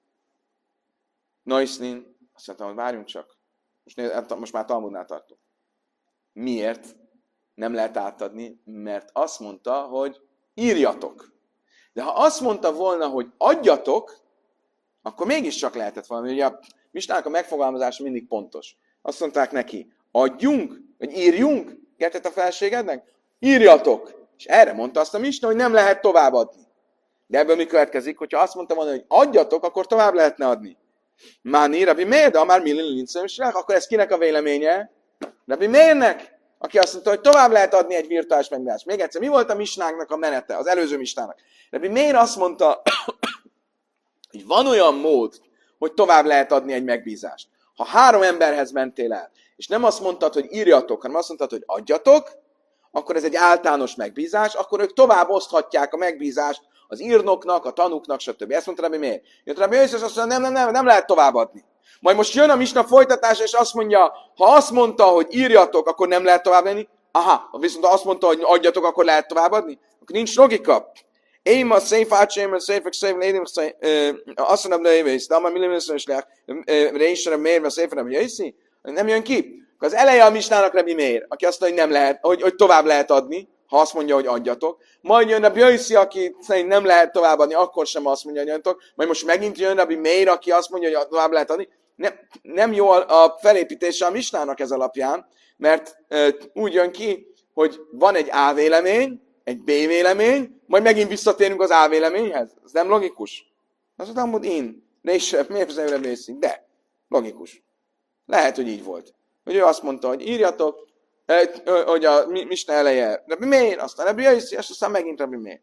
noisznin, azt mondtam, hogy várjunk csak. Most, most már Talmudnál tartunk. Miért nem lehet átadni? Mert azt mondta, hogy írjatok. De ha azt mondta volna, hogy adjatok, akkor mégiscsak lehetett valami. Ugye a Misnának a megfogalmazása mindig pontos. Azt mondták neki, adjunk, vagy írjunk getet a feleségednek? Írjatok. És erre mondta azt a Misna, hogy nem lehet továbbadni. De ebből mi következik? Hogyha azt mondta volna, hogy adjatok, akkor tovább lehetne adni. Máni, Rabbi Meir, de már millin lincsőmsnek, akkor ez kinek a véleménye? Rabbi Meirnek, aki azt mondta, hogy tovább lehet adni egy virtuális megbízást. Még egyszer, mi volt a Misnáknak a menete, az előző Misnának? Rabbi Meir azt mondta, hogy van olyan mód, hogy tovább lehet adni egy megbízást. Ha három emberhez mentél el, és nem azt mondtad, hogy írjatok, hanem azt mondtad, hogy adjatok, akkor ez egy általános megbízás, akkor ők tovább oszthatják a megbízást az írnoknak, a tanúknak, stb. Ezt mondta Rabbi Meir. Jött Rabbi Meir, és azt mondja, nem, nem, nem, nem lehet továbbadni. Majd most jön a Misna folytatása, és azt mondja, ha azt mondta, hogy írjatok, akkor nem lehet továbbadni. Aha, viszont ha azt mondta, hogy adjatok, akkor lehet továbbadni. Akkor nincs logika. Én ma szép átsém, mert szépek szép lédim, azt mondom, de évész, de amely milliméter is lehet, résre mérve szépen, hogy jöjszi, nem jön ki. Az eleje a Misnának Rabbi Meir, aki azt mondja, hogy nem lehet, hogy, hogy tovább lehet adni, ha azt mondja, hogy adjatok. Majd jön Rabbi Jöjszi, aki szerint nem lehet továbbadni, akkor sem azt mondja, hogy adjatok. Majd most megint jön Rabbi Meir, aki azt mondja, hogy tovább lehet adni. Nem, nem jó a felépítése a Misnának ez alapján, mert e, úgy jön ki, hogy van egy A vélemény, egy B vélemény, majd megint visszatérünk az A véleményhez. Ez nem logikus. Azt mondtam, hogy én, de is miért nem Rabbi Jöjszi? De, logikus. Lehet, hogy így volt. Hogy ő azt mondta, hogy írjatok, hogy a Misna eleje Rabbi Meir, aztán Rabbi Jöjszi, és aztán megint Rabbi Meir.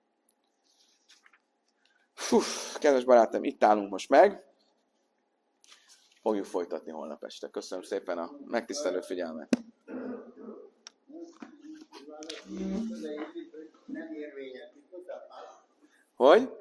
Fú, kedves barátom, itt állunk most meg. Fogjuk folytatni holnap este. Köszönöm szépen a megtisztelő figyelmet. Hogy?